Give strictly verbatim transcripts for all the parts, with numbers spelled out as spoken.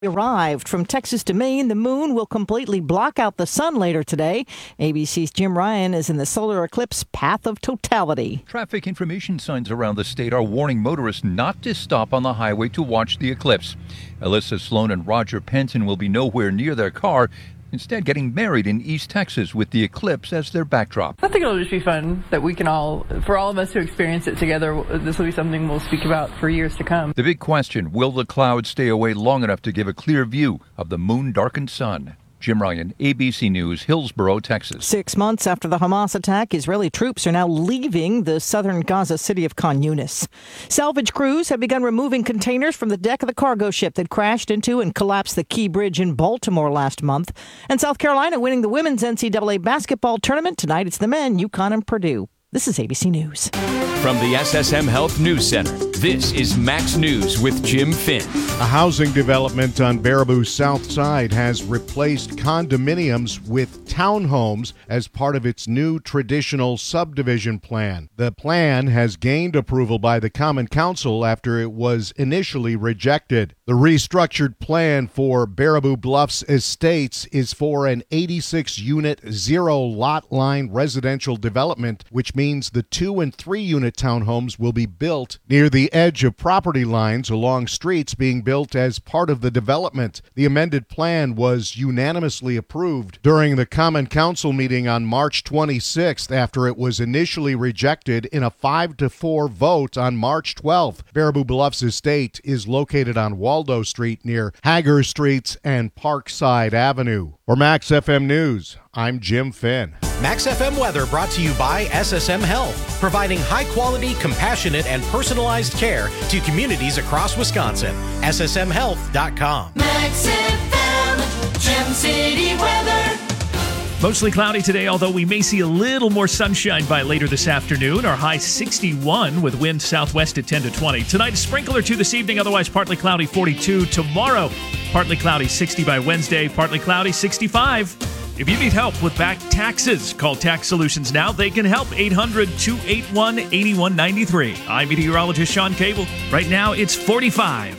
Arrived from Texas to Maine, the moon will completely block out the sun later today. A B C's Jim Ryan is in the solar eclipse path of totality. Traffic information signs around the state are warning motorists not to stop on the highway to watch the eclipse. Alyssa Sloan and Roger Penton will be nowhere near their car, instead getting married in East Texas with the eclipse as their backdrop. I think it'll just be fun that we can all, for all of us to experience it together. This will be something we'll speak about for years to come. The big question, will the clouds stay away long enough to give a clear view of the moon-darkened sun? Jim Ryan, A B C News, Hillsboro, Texas. Six months after the Hamas attack, Israeli troops are now leaving the southern Gaza city of Khan Yunis. Salvage crews have begun removing containers from the deck of the cargo ship that crashed into and collapsed the Key Bridge in Baltimore last month. And South Carolina winning the women's N C double A basketball tournament. Tonight it's the men, UConn and Purdue. This is A B C News. From the S S M Health News Center, this is Max News with Jim Finn. A housing development on Baraboo's south side has replaced condominiums with townhomes as part of its new traditional subdivision plan. The plan has gained approval by the Common Council after it was initially rejected. The restructured plan for Baraboo Bluffs Estates is for an eighty-six unit, zero-lot line residential development, which means the two- and three-unit townhomes will be built near the edge of property lines along streets being built as part of the development. The amended plan was unanimously approved during the Common Council meeting on March twenty-sixth after it was initially rejected in a five to four vote on March twelfth. Baraboo Bluffs Estate is located on Waldo Street near Hager Streets and Parkside Avenue. For Max F M News, I'm Jim Finn. Max F M weather brought to you by S S M Health, providing high-quality, compassionate, and personalized care to communities across Wisconsin. S S M health dot com. Max F M, Gem City weather. Mostly cloudy today, although we may see a little more sunshine by later this afternoon. Our high sixty-one with wind southwest at ten to twenty. Tonight, a sprinkle or two this evening, otherwise partly cloudy, forty-two. Tomorrow, partly cloudy, sixty by Wednesday, partly cloudy, sixty-five. If you need help with back taxes, call Tax Solutions now. They can help. eight hundred, two eight one, eight one nine three. I'm meteorologist Sean Cable. Right now, it's forty-five.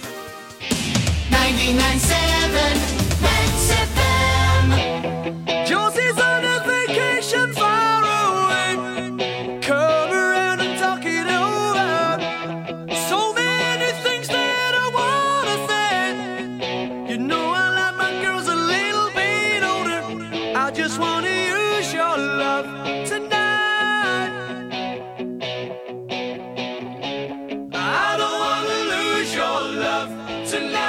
ninety-nine point seven Max F M. Josie's on a vacation far away. Come around and talk it over. So many things that I want to say. You know I like my girls a little bit older. I just want to use your love tonight. I don't want to lose your love tonight.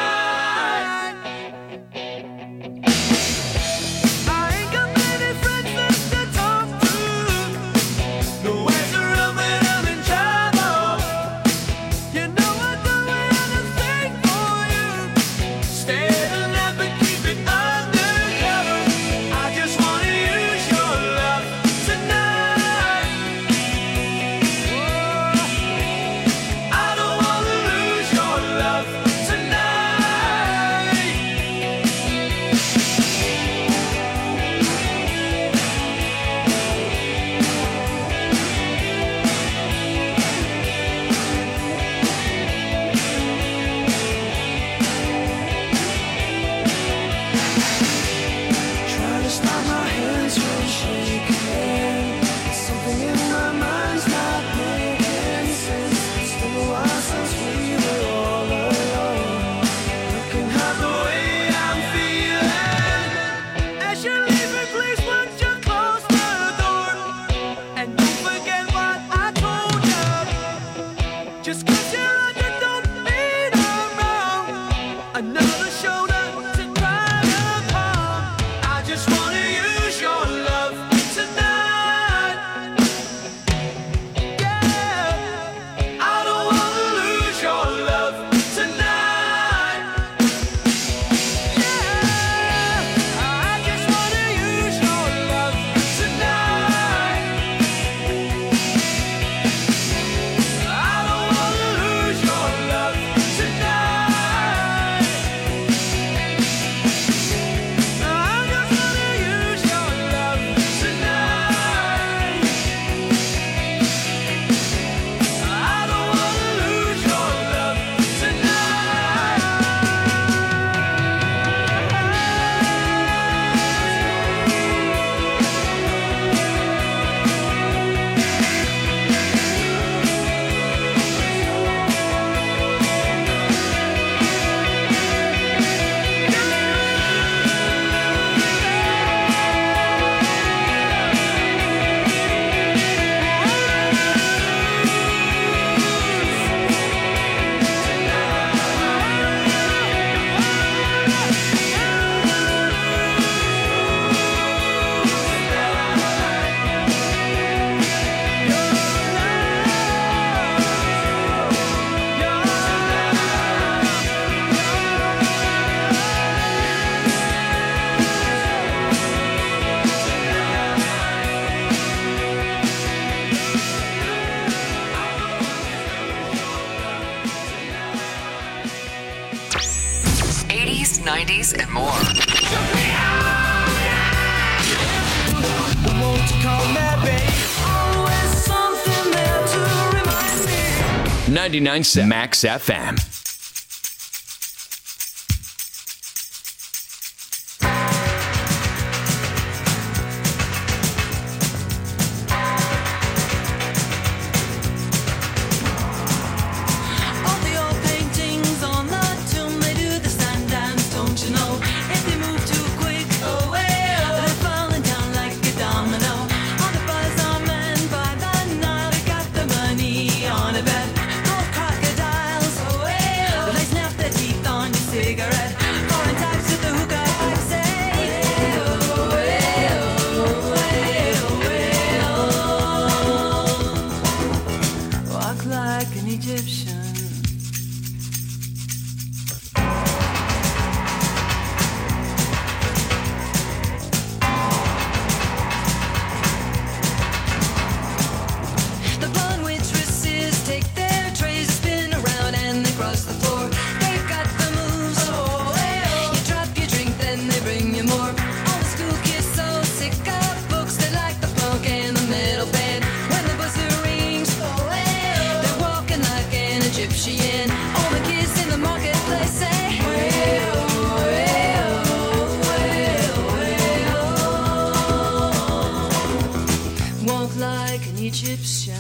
nineties, and more. Won't you call me, babe? Always something there to remind me. ninety-nine point seven Max F M. All the old paintings on the tomb, they do the sun dance, don't you know? If they move too quick, oh, way, oh, they're falling down like a domino. All the bazaar men by the night, they got the money on a bet. Gold crocodiles, oh, way, oh, they snap their teeth on your cigarette. Foreign tax at the hookah pipe, say, oh, way, oh, way, oh, way, oh. Walk like an Egyptian. The blonde waitresses take their trays, spin around, and they cross the floor. They've got the moves. Oh, hey, oh. You drop your drink, then they bring you more. All the school kids so sick of books, they like the punk and the metal band. When the buzzer rings, oh, hey, oh, they're walking like an Egyptian. All the kids in the marketplace say, hey, oh, hey, oh, hey, oh, hey, oh. Walk like an Egyptian.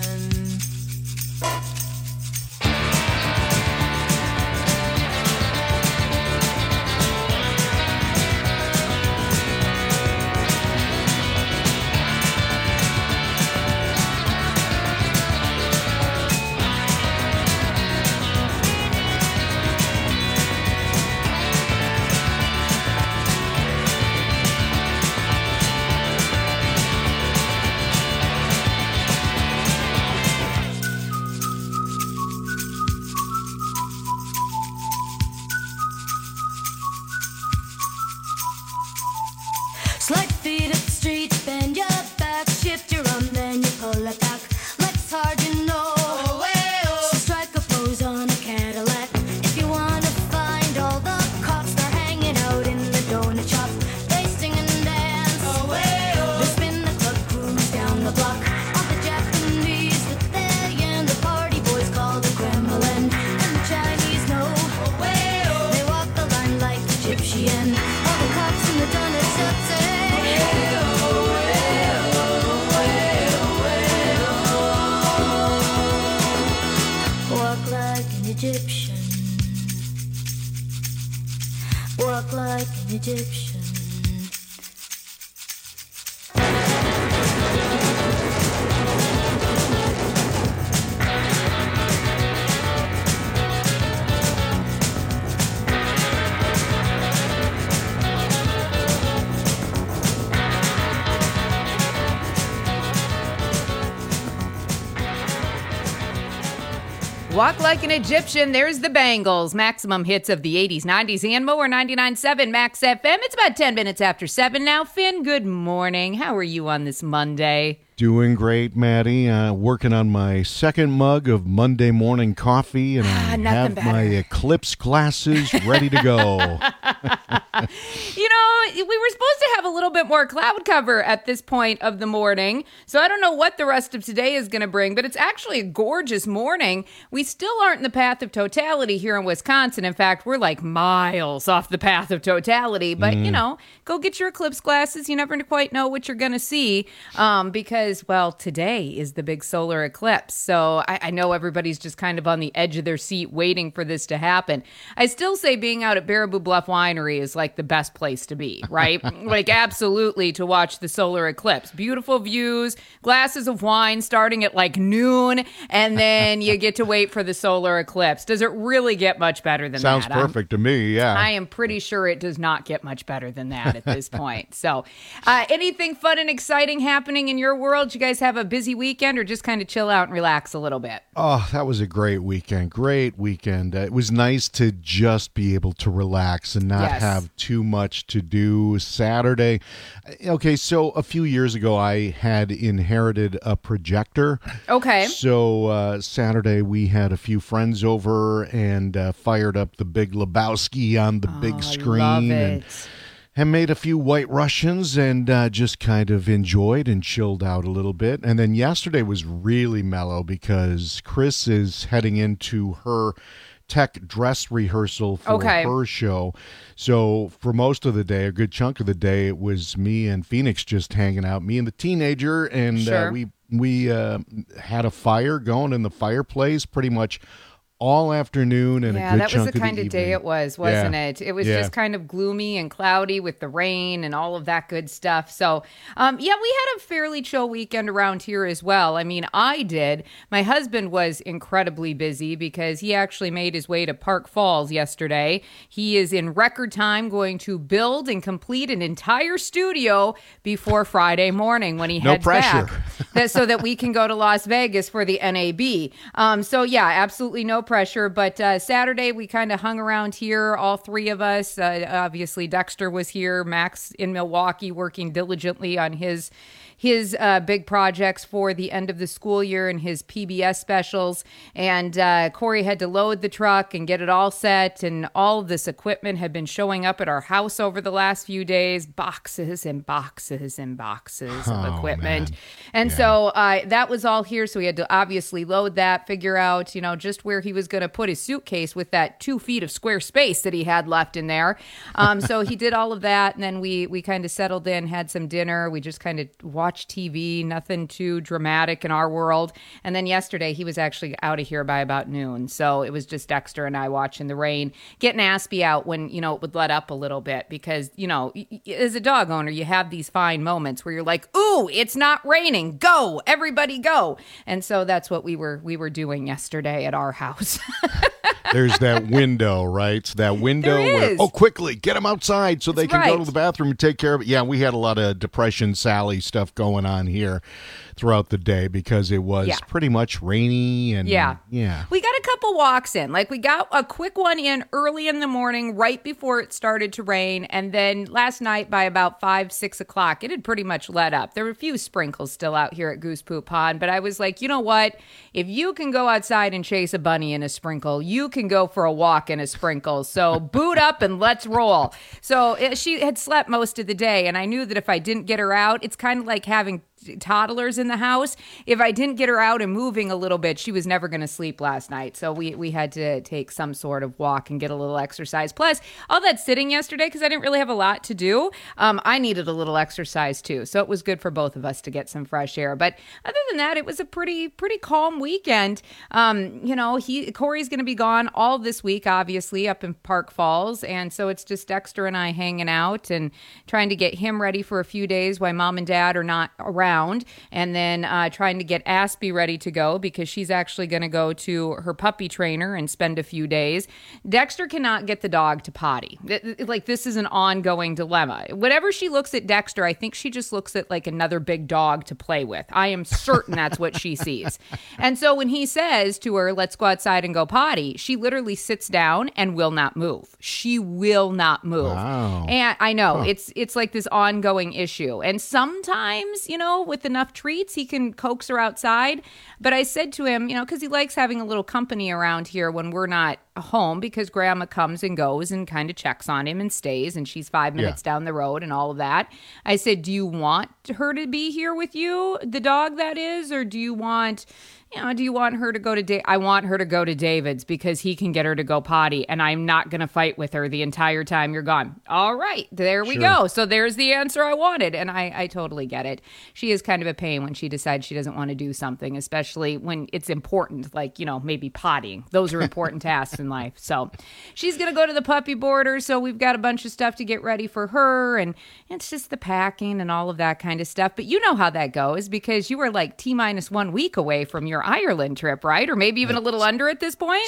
Slide feet up the street, bend your back, shift your arm, then you pull it back. Legs hard, you know. So strike a pose on a Cadillac. If you wanna find all the cops, they're hanging out in the donut shop. They sing and dance. They spin the club, cruise down the block. All the Japanese with their yen, the party boys call the Kremlin, and the Chinese know. They walk the line like Egyptian. All the cops in the donut shop say, walk like an Egyptian. Walk like an Egyptian. Walk like an Egyptian. There's the Bangles. Maximum hits of the eighties, nineties, and more. ninety-nine point seven Max F M. It's about ten minutes after seven now. Finn, good morning. How are you on this Monday? Doing great, Maddie. Uh, working on my second mug of Monday morning coffee, and I have better. my Eclipse glasses ready to go. You know, we were supposed to have a little bit more cloud cover at this point of the morning, so I don't know what the rest of today is going to bring, but it's actually a gorgeous morning. We still aren't in the path of totality here in Wisconsin. In fact, we're like miles off the path of totality, but, Mm. you know, go get your Eclipse glasses. You never quite know what you're going to see um, because, well, today is the big solar eclipse, so I, I know everybody's just kind of on the edge of their seat waiting for this to happen. I still say being out at Baraboo Bluff Winery is like the best place to be, right? Like, absolutely, to watch the solar eclipse. Beautiful views, glasses of wine starting at like noon, and then you get to wait for the solar eclipse. Does it really get much better than Sounds that? I'm- perfect to me, yeah. I am pretty sure it does not get much better than that at this point. So, uh, anything fun and exciting happening in your world? You guys have a busy weekend or just kind of chill out and relax a little bit? Oh, that was a great weekend. Great weekend. Uh, it was nice to just be able to relax and not Yes. have too much to do. Saturday Saturday. Okay, so a few years ago, I had inherited a projector. Okay. So uh, Saturday, we had a few friends over and uh, fired up the Big Lebowski on the oh, big screen. I love it. And, and made a few White Russians and uh, just kind of enjoyed and chilled out a little bit. And then yesterday was really mellow because Chris is heading into her tech dress rehearsal for okay. her show. So for most of the day, a good chunk of the day, it was me and Phoenix just hanging out, me and the teenager, and sure. uh, we we uh, had a fire going in the fireplace pretty much all afternoon and yeah, a good that chunk was the kind of, of the day it was, wasn't yeah. it? It was yeah. just kind of gloomy and cloudy with the rain and all of that good stuff. So, um, yeah, we had a fairly chill weekend around here as well. I mean, I did. My husband was incredibly busy because he actually made his way to Park Falls yesterday. He is in record time going to build and complete an entire studio before Friday morning when he no heads pressure. back, that, so that we can go to Las Vegas for the N A B. Um, so, yeah, absolutely no pressure. Pressure, but uh, Saturday we kind of hung around here, all three of us. Uh, obviously, Dexter was here, Max in Milwaukee, working diligently on his his uh, big projects for the end of the school year and his P B S specials. And uh, Corey had to load the truck and get it all set. And all of this equipment had been showing up at our house over the last few days, boxes and boxes and boxes oh, of equipment. Man. And yeah. so uh, that was all here. So we had to obviously load that, figure out, you know, just where he was going to put his suitcase with that two feet of square space that he had left in there. Um, so he did all of that. And then we, we kind of settled in, had some dinner. We just kind of watched T V, nothing too dramatic in our world. And then yesterday he was actually out of here by about noon. So it was just Dexter and I watching the rain, getting Aspie out when, you know, it would let up a little bit because, you know, as a dog owner, you have these fine moments where you're like, ooh, it's not raining. Go, everybody go. And so that's what we were, we were doing yesterday at our house. There's that window, right? That window where, oh, quickly, get them outside so they That's can right. go to the bathroom and take care of it. Yeah, we had a lot of Depression Sally stuff going on here throughout the day because it was Yeah. pretty much rainy and Yeah. yeah. We got a couple walks in. Like we got a quick one in early in the morning, right before it started to rain. And then last night by about five, six o'clock, it had pretty much let up. There were a few sprinkles still out here at Goose Poop Pond, but I was like, you know what? If you can go outside and chase a bunny in a sprinkle, you can go for a walk in a sprinkle. So boot up and let's roll. So it, she had slept most of the day. And I knew that if I didn't get her out, it's kind of like having toddlers in the house. If I didn't get her out and moving a little bit, she was never going to sleep last night. So we we had to take some sort of walk and get a little exercise. Plus, all that sitting yesterday, because I didn't really have a lot to do, um, I needed a little exercise too. So it was good for both of us to get some fresh air. But other than that, it was a pretty pretty calm weekend. Um, you know, he Corey's going to be gone all this week, obviously, up in Park Falls. And so it's just Dexter and I hanging out and trying to get him ready for a few days while mom and dad are not around. And then uh, trying to get Aspie ready to go because she's actually going to go to her puppy trainer and spend a few days. Dexter cannot get the dog to potty. It, it, like, this is an ongoing dilemma. Whenever she looks at Dexter, I think she just looks at like another big dog to play with. I am certain that's what she sees. And so when he says to her, let's go outside and go potty, she literally sits down and will not move. She will not move. Wow. And I know Huh. it's it's like this ongoing issue. And sometimes, you know, with enough treats, he can coax her outside. But I said to him, you know, because he likes having a little company around here when we're not home, because grandma comes and goes and kind of checks on him and stays, and she's five minutes Yeah. down the road and all of that. I said, do you want her to be here with you, the dog that is, or do you want... You know, do you want her to go to da- I want her to go to David's because he can get her to go potty, and I'm not going to fight with her the entire time you're gone. All right, there we Sure. go. So there's the answer I wanted, and I, I totally get it. She is kind of a pain when she decides she doesn't want to do something, especially when it's important, like, you know, maybe pottying. Those are important tasks in life. So she's going to go to the puppy boarder, so we've got a bunch of stuff to get ready for her, and it's just the packing and all of that kind of stuff. But you know how that goes because you were like T minus one week away from your Ireland trip, right? Or maybe even a little under at this point?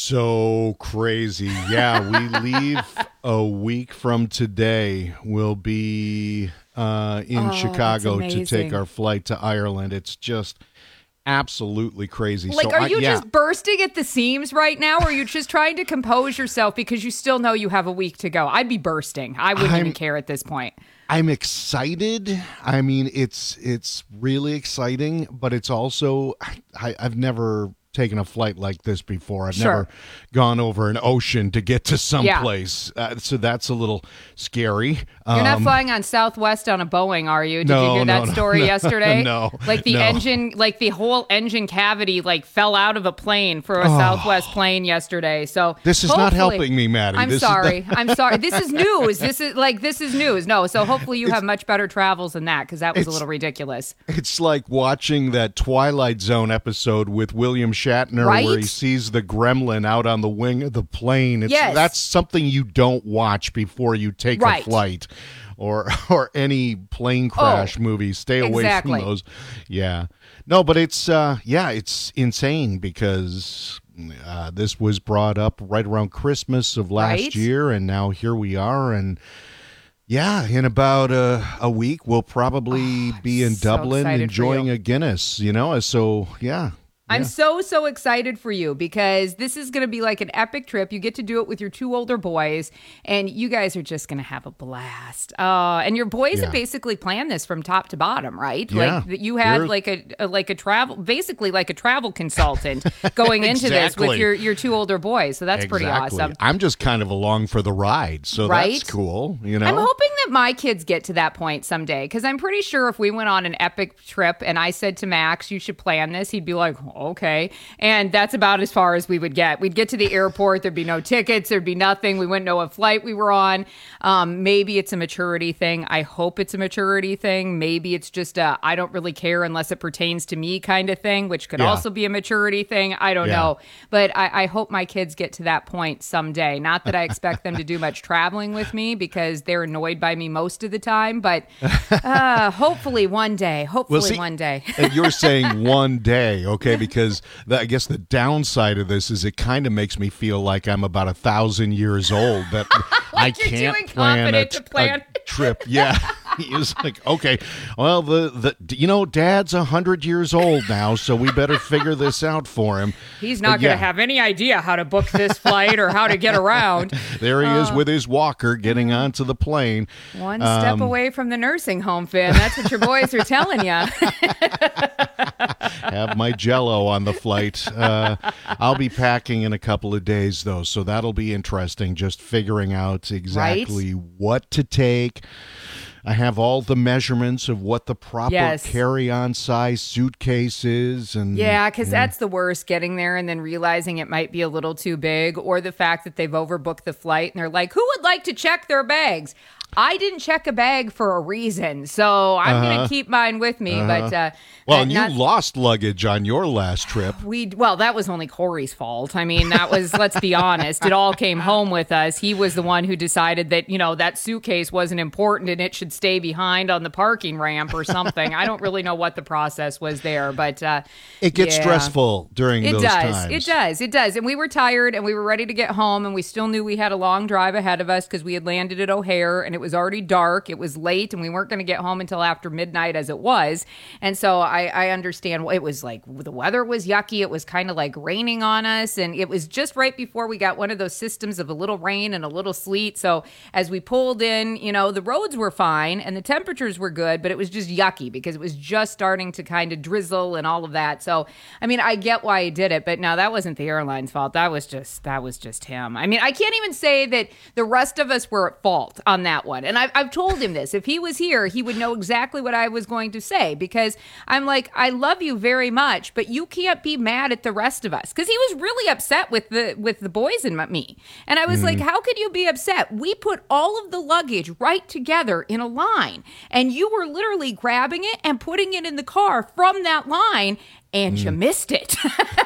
So crazy. Yeah, we leave a week from today. We'll be uh, in Oh, Chicago that's to take amazing. our flight to Ireland. It's just, absolutely crazy. Like, so are I, you yeah. just bursting at the seams right now, or are you just trying to compose yourself because you still know you have a week to go? I'd be bursting. I wouldn't I'm- even care at this point. I'm excited. I mean, it's it's really exciting, but it's also I, I've never taken a flight like this before. I've Sure. never gone over an ocean to get to Yeah. someplace, uh, so that's a little scary. You're not Um, flying on Southwest on a Boeing, are you? Did No, you hear that no, no, story no, yesterday? no, Like the no. engine, like the whole engine cavity, like fell out of a plane for a Southwest plane yesterday. So This is not hopefully- helping me, Maddie. I'm This is the- sorry. I'm sorry. This is news. This is like this is news. No, so hopefully you have much better travels than that because that was a It's- little ridiculous. It's like watching that Twilight Zone episode with William Shatner Right? where he sees the gremlin out on the wing of the plane. It's, Yes. That's something you don't watch before you take Right. a flight or or any plane crash Oh, movie. Stay away exactly. from those. Yeah. No, but it's, uh, yeah, it's insane because uh, this was brought up right around Christmas of last Right? year, and now here we are, and yeah, in about a, a week, we'll probably be in so Dublin excited for enjoying you. a Guinness, you know? So, yeah. I'm yeah. so, so excited for you because this is going to be like an epic trip. You get to do it with your two older boys, and you guys are just going to have a blast. Uh, and your boys Yeah. have basically planned this from top to bottom, right? Yeah. Like that you had They're- like a, a like a travel, basically like a travel consultant going into this with Exactly. your, your two older boys. So that's pretty Exactly. awesome. I'm just kind of along for the ride, so Right? that's cool, you know? I'm hoping that my kids get to that point someday because I'm pretty sure if we went on an epic trip and I said to Max, you should plan this, he'd be like, okay. And that's about as far as we would get. We'd get to the airport, there'd be no tickets, there'd be nothing. We wouldn't know what flight we were on. Um, maybe it's a maturity thing. I hope it's a maturity thing. Maybe it's just a I don't really care unless it pertains to me kind of thing, which could Yeah. also be a maturity thing. I don't Yeah. know. But I, I hope my kids get to that point someday. Not that I expect them to do much traveling with me because they're annoyed by me most of the time. But uh, hopefully one day. Hopefully see, one day. And you're saying one day, okay? Because the, I guess the downside of this is it kind of makes me feel like I'm about a thousand years old. That I Like you're can't too plan a, incompetent to plan. a trip. Yeah, he's like, okay, well, the the you know, Dad's a hundred years old now, so we better figure this out for him. He's not But going yeah, to have any idea how to book this flight or how to get around. There he is Uh, with his walker getting onto the plane. One step Um, away from the nursing home, Finn. That's what your boys are telling you. Have my Jello on the flight. Uh, I'll be packing in a couple of days, though, so that'll be interesting. Just figuring out exactly what to take. I have all the measurements of what the proper Yes. carry-on size suitcase is, and Yeah, because that's the worst, getting there and then realizing it might be a little too big, or the fact that they've overbooked the flight and they're like, who would like to check their bags? I didn't check a bag for a reason, so I'm going Uh-huh. to keep mine with me. But uh, well, uh, and you not- lost luggage on your last trip. We well, that was only Corey's fault. I mean, that was let's be honest. It all came home with us. He was the one who decided that, you know, that suitcase wasn't important and it should stay behind on the parking ramp or something. I don't really know what the process was there, but uh, It gets yeah. stressful during It those does. times. It does. It does. And we were tired and we were ready to get home, and we still knew we had a long drive ahead of us because we had landed at O'Hare and it was already dark. It was late and we weren't going to get home until after midnight as it was. And so I, I understand it was like the weather was yucky. It was kind of like raining on us. And it was just right before we got one of those systems of a little rain and a little sleet. So as we pulled in, you know, the roads were fine and the temperatures were good, but it was just yucky because it was just starting to kind of drizzle and all of that. So, I mean, I get why he did it, but no, that wasn't the airline's fault. That was just, that was just him. I mean, I can't even say that the rest of us were at fault on that one. And I've, I've told him this. If he was here, he would know exactly what I was going to say, because I'm like, I love you very much, but you can't be mad at the rest of us. Because he was really upset with the with the boys and me. And I was like, how could you be upset? We put all of the luggage right together in a line, and you were literally grabbing it and putting it in the car from that line, and you missed it.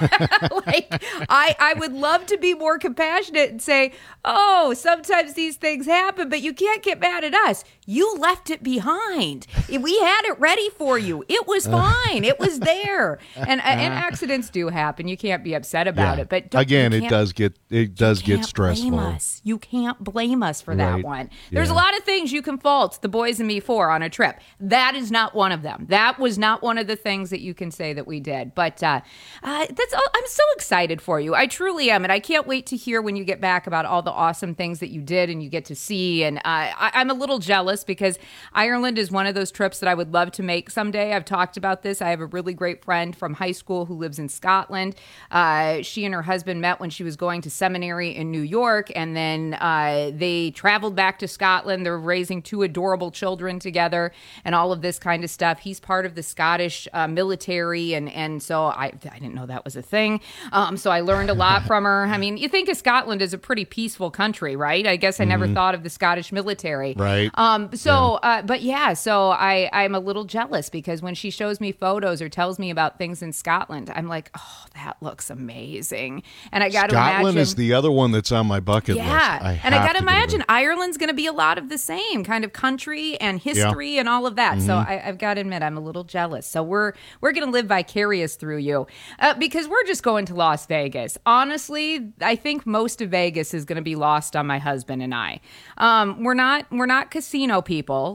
Like, I, I would love to be more compassionate and say, oh, sometimes these things happen, but you can't get mad at us. You left it behind. We had it ready for you. It was fine. It was there. And, and accidents do happen. You can't be upset about Yeah. it. But don't- Again, you it can't- does get it does you get can't stressful. Blame us. You can't blame us for that Right. one. There's Yeah. a lot of things you can fault the boys and me for on a trip. That is not one of them. That was not one of the things that you can say that we did. did. But uh, uh, that's all. I'm so excited for you. I truly am. And I can't wait to hear when you get back about all the awesome things that you did and you get to see. And uh, I, I'm a little jealous because Ireland is one of those trips that I would love to make someday. I've talked about this. I have a really great friend from high school who lives in Scotland. Uh, she and her husband met when she was going to seminary in New York. And then uh, they traveled back to Scotland. They're raising two adorable children together and all of this kind of stuff. He's part of the Scottish uh, military, and and so I I didn't know that was a thing. Um, so I learned a lot from her. I mean, you think of Scotland as a pretty peaceful country, right? I guess I never Mhm. thought of the Scottish military, Right. Um, so, uh, but yeah, so I I'm a little jealous because when she shows me photos or tells me about things in Scotland, I'm like, oh, that looks amazing, and I got to imagine. Scotland is the other one that's on my bucket Yeah, list. I and I have got to to go imagine Ireland's going to be a lot of the same kind of country and history and all of that. So Mhm. I, I've got to admit, I'm a little jealous. So we're we're going to live vicarious through you uh, because we're just going to Las Vegas. Honestly, I think most of Vegas is going to be lost on my husband and I. Um, we're not we're not casino people,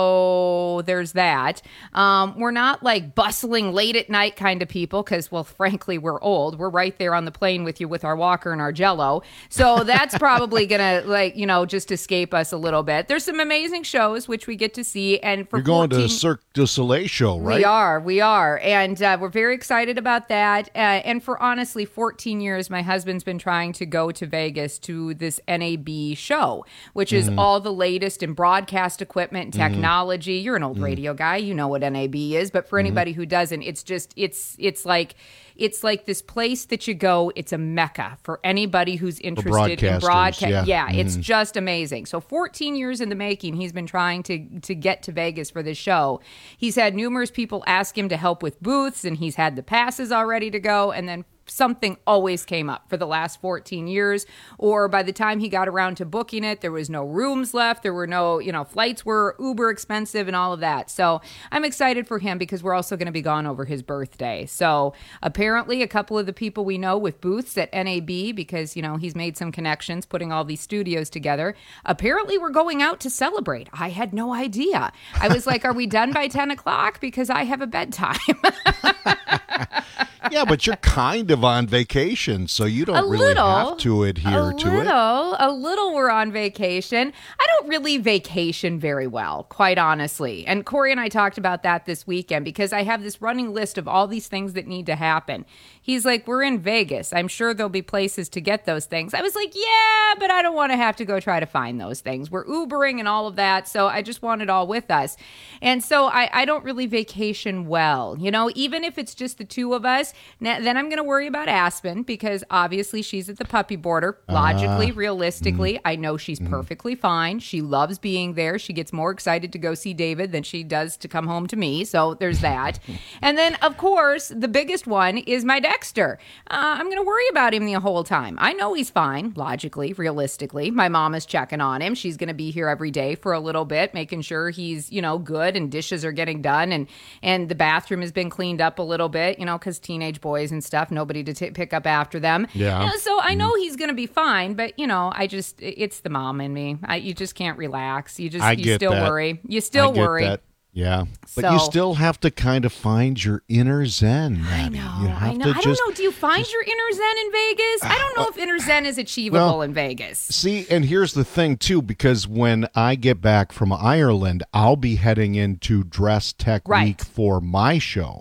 so there's that. Um, we're not like bustling late at night kind of people because, well, frankly, we're old. We're right there on the plane with you with our walker and our Jello. So that's probably gonna like you know just escape us a little bit. There's some amazing shows which we get to see, and for You're going to fourteen the Cirque du Soleil show, right? we are, we are, and uh, we're very excited about that. Uh, and for honestly, fourteen years, my husband's been trying to go to Vegas to this N A B show, which is Mhm. all the latest in broadcast equipment and Mhm. technology. You're an old Mhm. radio guy, you know what N A B is, but for Mhm. anybody who doesn't, it's just it's it's like. It's like this place that you go. It's a mecca for anybody who's interested in broadcasters, broadcast. yeah. Yeah, it's Mhm. just amazing. So fourteen years in the making, he's been trying to to get to Vegas for this show. He's had numerous people ask him to help with booths, and he's had the passes all ready to go. And then something always came up for the last fourteen years, or by the time he got around to booking it, there was no rooms left. There were no, you know, flights were uber expensive and all of that. So I'm excited for him because we're also going to be gone over his birthday. So apparently a couple of the people we know with booths at N A B, because, you know, he's made some connections putting all these studios together. Apparently we're going out to celebrate. I had no idea. I was like, are we done by ten o'clock? Because I have a bedtime. Yeah, but you're kind of on vacation, so you don't A really little. have to adhere a to little, it. A little we're on vacation. I don't really vacation very well, quite honestly. And Corey and I talked about that this weekend because I have this running list of all these things that need to happen. He's like, we're in Vegas. I'm sure there'll be places to get those things. I was like, yeah, but I don't want to have to go try to find those things. We're Ubering and all of that, so I just want it all with us. And so I, I don't really vacation well. You know, even if it's just the two of us, now, then I'm going to worry about Aspen because obviously she's at the puppy border. Logically, Ah. realistically, mm. I know she's mm. perfectly fine. She loves being there. She gets more excited to go see David than she does to come home to me. So there's that. And then, of course, the biggest one is my Dexter. Uh, I'm going to worry about him the whole time. I know he's fine, logically, realistically. My mom is checking on him. She's going to be here every day for a little bit, making sure he's, you know, good and dishes are getting done and, and the bathroom has been cleaned up a little bit, you know, because teenage boys and stuff, nobody to t- pick up after them. Yeah. You know, so I know he's going to be fine, but, you know, I just, it's the mom in me. I, you just can't relax. You just, I you get still that. worry. You still I get worry. that. Yeah, but So- you still have to kind of find your inner zen. I Maddie. know, You have I know. to I don't just know. Do you find your inner zen in Vegas? I don't know if inner zen is achievable well, in Vegas. See, and here's the thing, too, because when I get back from Ireland, I'll be heading into Dress Tech Right. Week for my show.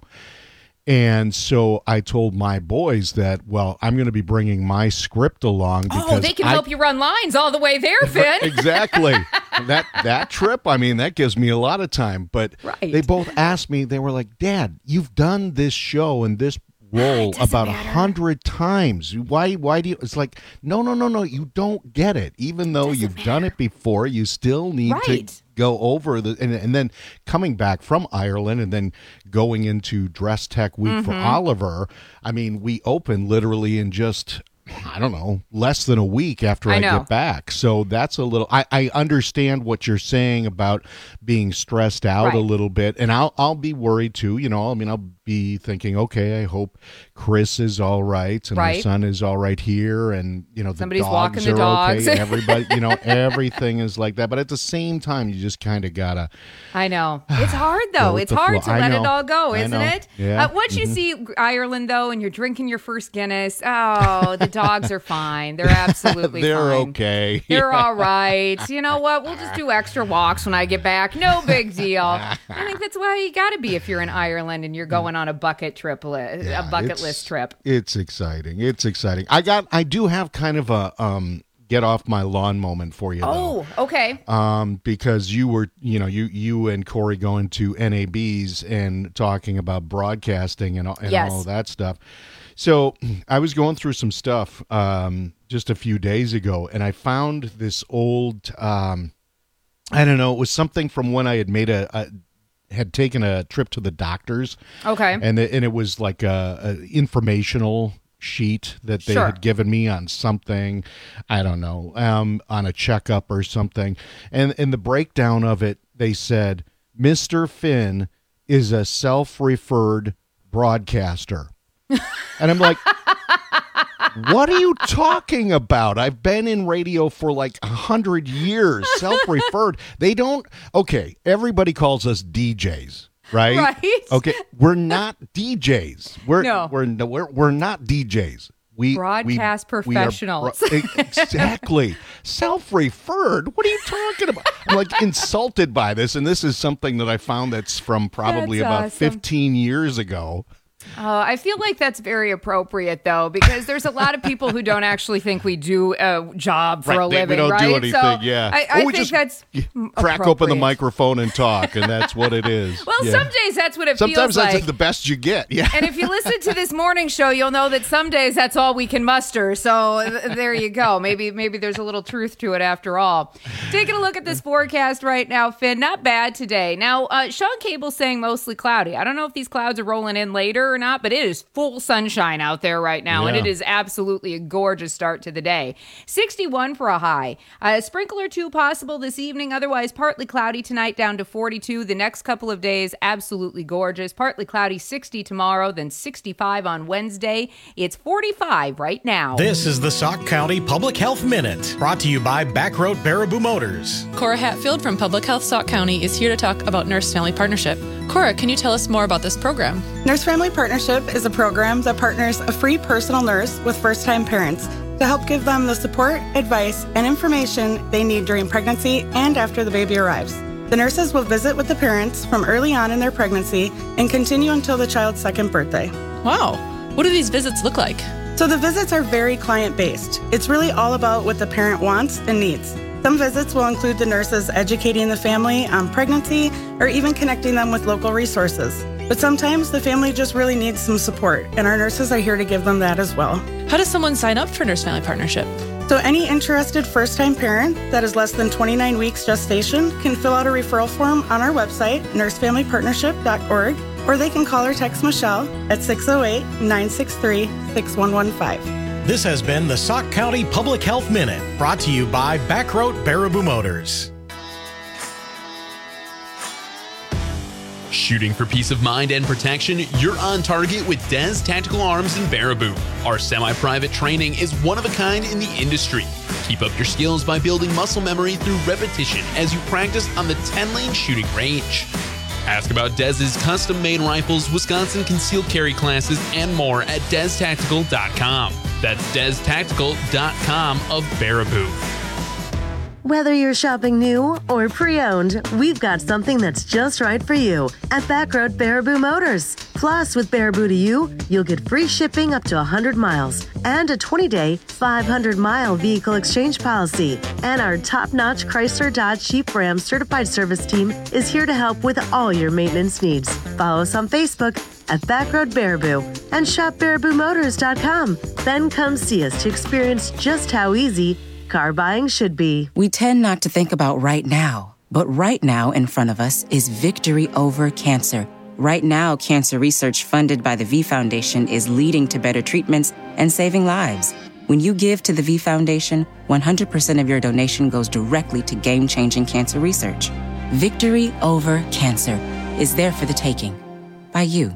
And so I told my boys that, well, I'm going to be bringing my script along because Oh, they can I, help you run lines all the way there, Finn. Exactly. that that trip, I mean, that gives me a lot of time. But Right. they both asked me, they were like, Dad, you've done this show and this role doesn't about a matter. hundred times. Why why do you it's like, no, no, no, no, you don't get it. Even though Doesn't you've done it before, you still need Right. to go over the and, and then coming back from Ireland and then going into Dress Tech Week for Mm-hmm. Oliver. I mean, we opened literally in just I don't know, less than a week after I, I know. get back. So that's a little I, I understand what you're saying about being stressed out a Right. little bit. And I'll I'll be worried too, you know. I mean, I'll be thinking, okay, I hope Chris is all right and Right. our son is all right here, and you know the Somebody's dogs walking the are dogs. okay. Everybody, you know, everything is like that. But at the same time, you just kind of gotta. I know. It's hard, Go though. with It's the hard flow. to I let know. it all go, I isn't know. it? Yeah. Uh, once you Mhm. see Ireland, though, and you're drinking your first Guinness, oh, the dogs are fine. They're absolutely They're fine. okay. They're all right. You know what? We'll just do extra walks when I get back. No big deal. I think that's why you got to be if you're in Ireland and you're going on a bucket trip, li- a bucket It's- list trip. It's exciting. It's exciting. I got. I do have kind of a um get off my lawn moment for you. Oh, okay. Though. Um, because you were, you know, you you and Corey going to N A Bs and talking about broadcasting and all, and Yes. all that stuff. So I was going through some stuff um just a few days ago, and I found this old um I don't know, it was something from when I had made a, a had taken a trip to the doctors. Okay. And it, and it was like a, a informational sheet that they Sure. had given me on something, I don't know, um, on a checkup or something. And in the breakdown of it, they said, Mister Finn is a self-referred broadcaster. And I'm like, what are you talking about? I've been in radio for like a hundred years, self-referred. They don't, okay, everybody calls us D Js. Right? Right. Okay, we're not D Js. We're No. we're no, we're we're not D Js. We Broadcast we, we are bro- professionals. exactly. Self-referred. What are you talking about? I'm like insulted by this, and this is something that I found that's from probably That's about awesome. fifteen years ago. Oh, I feel like that's very appropriate, though, because there's a lot of people who don't actually think we do a job for Right, a they- living, we don't right? do anything. So yeah. I, I Oh, we think just that's crack open the appropriate. microphone and talk, and that's what it is. Well, Yeah. some days that's what it Sometimes feels that's like. the best you get. Yeah. And if you listen to this morning show, you'll know that some days that's all we can muster. So th- there you go. Maybe maybe there's a little truth to it after all. Taking a look at this forecast right now, Finn, not bad today. Now, uh, Sean Cable's saying mostly cloudy. I don't know if these clouds are rolling in later or not, but it is full sunshine out there right now, and Yeah. it is absolutely a gorgeous start to the day. sixty-one for a high. A sprinkle or two possible this evening, otherwise partly cloudy tonight down to forty-two. The next couple of days, absolutely gorgeous. Partly cloudy, sixty tomorrow, then sixty-five on Wednesday. It's forty-five right now. This is the Sauk County Public Health Minute, brought to you by Backroad Baraboo Motors. Cora Hatfield from Public Health Sauk County is here to talk about Nurse Family Partnership. Cora, can you tell us more about this program? Nurse Family Partnership is a program that partners a free personal nurse with first-time parents to help give them the support, advice, and information they need during pregnancy and after the baby arrives. The nurses will visit with the parents from early on in their pregnancy and continue until the child's second birthday. Wow. What do these visits look like? So the visits are very client-based. It's really all about what the parent wants and needs. Some visits will include the nurses educating the family on pregnancy or even connecting them with local resources. But sometimes the family just really needs some support, and our nurses are here to give them that as well. How does someone sign up for Nurse Family Partnership? So any interested first-time parent that is less than twenty-nine weeks gestation can fill out a referral form on our website, nurse family partnership dot org, or they can call or text Michelle at six oh eight, nine six three, six one one five. This has been the Sauk County Public Health Minute, brought to you by Backroad Baraboo Motors. Shooting for peace of mind and protection, you're on target with Des Tactical Arms in Baraboo. Our semi-private training is one of a kind in the industry. Keep up your skills by building muscle memory through repetition as you practice on the ten-lane shooting range. Ask about Dez's custom-made rifles, Wisconsin concealed carry classes, and more at des tactical dot com. That's des tactical dot com of Baraboo. Whether you're shopping new or pre-owned, we've got something that's just right for you at Backroad Baraboo Motors. Plus, with Baraboo to You, you'll get free shipping up to one hundred miles and a twenty-day, five hundred mile vehicle exchange policy. And our top-notch Chrysler Dodge Jeep Ram certified service team is here to help with all your maintenance needs. Follow us on Facebook at Backroad Baraboo and shop baraboo motors dot com. Then come see us to experience just how easy car buying should be. We tend not to think about right now, but right now in front of us is victory over cancer. Right now, cancer research funded by the V Foundation is leading to better treatments and saving lives. When you give to the V Foundation, one hundred percent of your donation goes directly to game-changing cancer research. Victory over cancer is there for the taking. By you.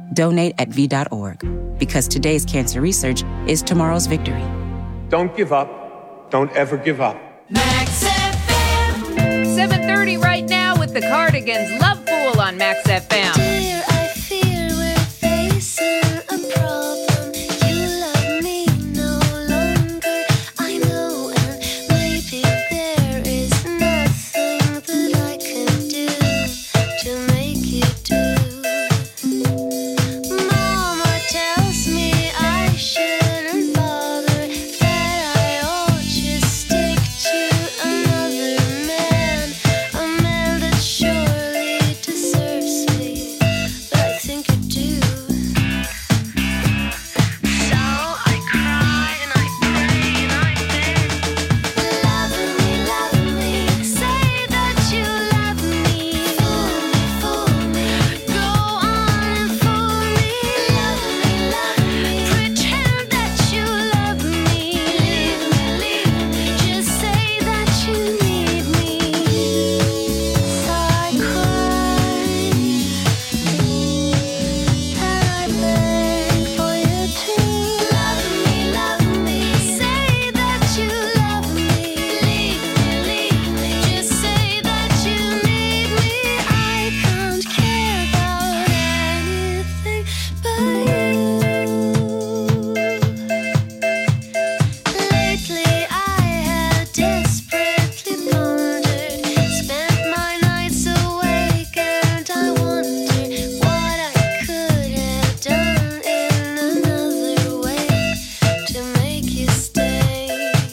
Donate at v dot org, because today's cancer research is tomorrow's victory. Don't give up. Don't ever give up. Max F M. seven thirty right now with the Cardigans. Love Fool on Max F M. Dear, I fear we're facing a problem. You love me no longer. I know, and maybe there is nothing that I can do to make you do. Mama tells me I shouldn't bother, that I ought to stick to another man, a man that surely deserves me, but I think you do. So I cry and I pray and I beg, love me, love me, say that you love me, fool me, fool me, go on and fool me, love me, love me, pretend that you love me, leave me, leave me, just say that you need me. So I cry and I beg for you to love me, love me, say that you love me, leave me, leave me, just say that you need me. I can't care about anything but you. Lately I have desperately pondered, spent my nights awake, and I wonder what I could have done in another way to make you stay.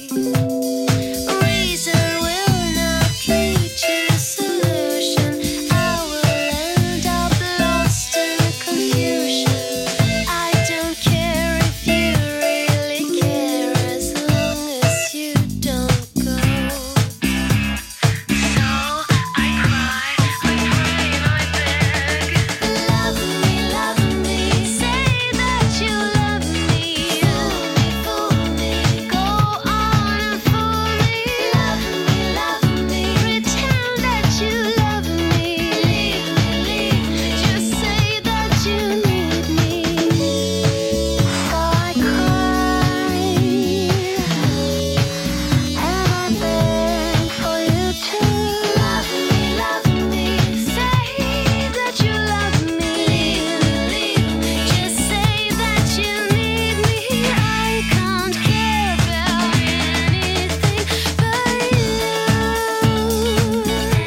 Reason will not lead to solution. I will end up lost in confusion. I don't care if you really care, as long as you don't go. So I cry, I pray and I beg, love me, love me, say that you love me, fool me, fool me, go on and fool me, love me, love me, pretend that you love me, leave me, leave me, just say that you need me. So I cry and I beg for you to love me, love me, say that you love me, leave me, leave me, just say that you need me. I can't care about anything but you,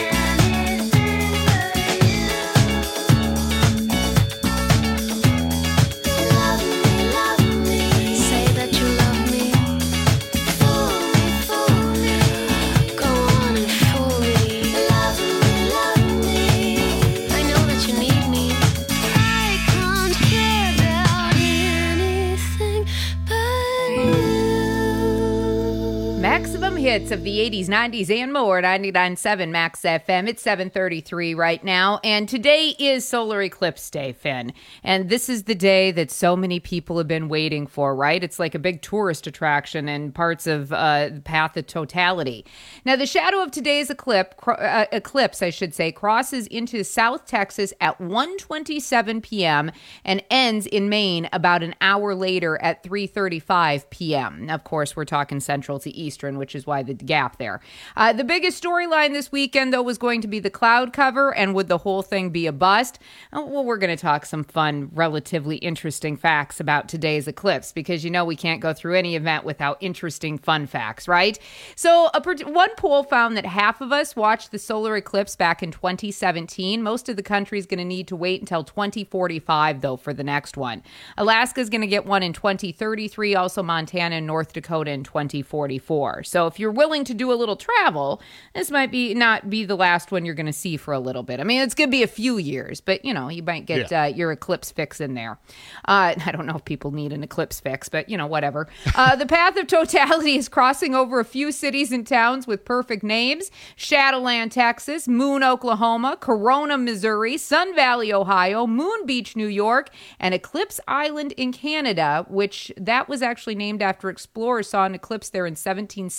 love me, love me, say that you love me, fool me, fool me, go on and fool me, love me, love me, I know that you need me. I can't care about anything but you. Maximum hits of the eighties, nineties, and more. ninety-nine point seven Max F M. It's seven thirty-three right now. And today is Solar Eclipse Day, Finn. And this is the day that so many people have been waiting for, right? It's like a big tourist attraction in parts of uh, the path of totality. Now, the shadow of today's eclipse, uh, eclipse, I should say, crosses into South Texas at one twenty-seven p.m. and ends in Maine about an hour later at three thirty-five p.m. Of course, we're talking central to eastern, which is why the gap there. Uh, the biggest storyline this weekend, though, was going to be the cloud cover, and would the whole thing be a bust? Oh, well, we're going to talk some fun, relatively interesting facts about today's eclipse, because you know we can't go through any event without interesting, fun facts, right? So a, one poll found that half of us watched the solar eclipse back in twenty seventeen. Most of the country is going to need to wait until twenty forty-five, though, for the next one. Alaska is going to get one in twenty thirty-three, also Montana and North Dakota in twenty forty-four. So if you're willing to do a little travel, this might be not be the last one you're going to see for a little bit. I mean, it's going to be a few years, but, you know, you might get Yeah. uh, your eclipse fix in there. Uh, I don't know if people need an eclipse fix, but, you know, whatever. Uh, the path of totality is crossing over a few cities and towns with perfect names: Shadowland, Texas; Moon, Oklahoma; Corona, Missouri; Sun Valley, Ohio; Moon Beach, New York; and Eclipse Island in Canada, which that was actually named after explorers saw an eclipse there in seventeen sixty-six.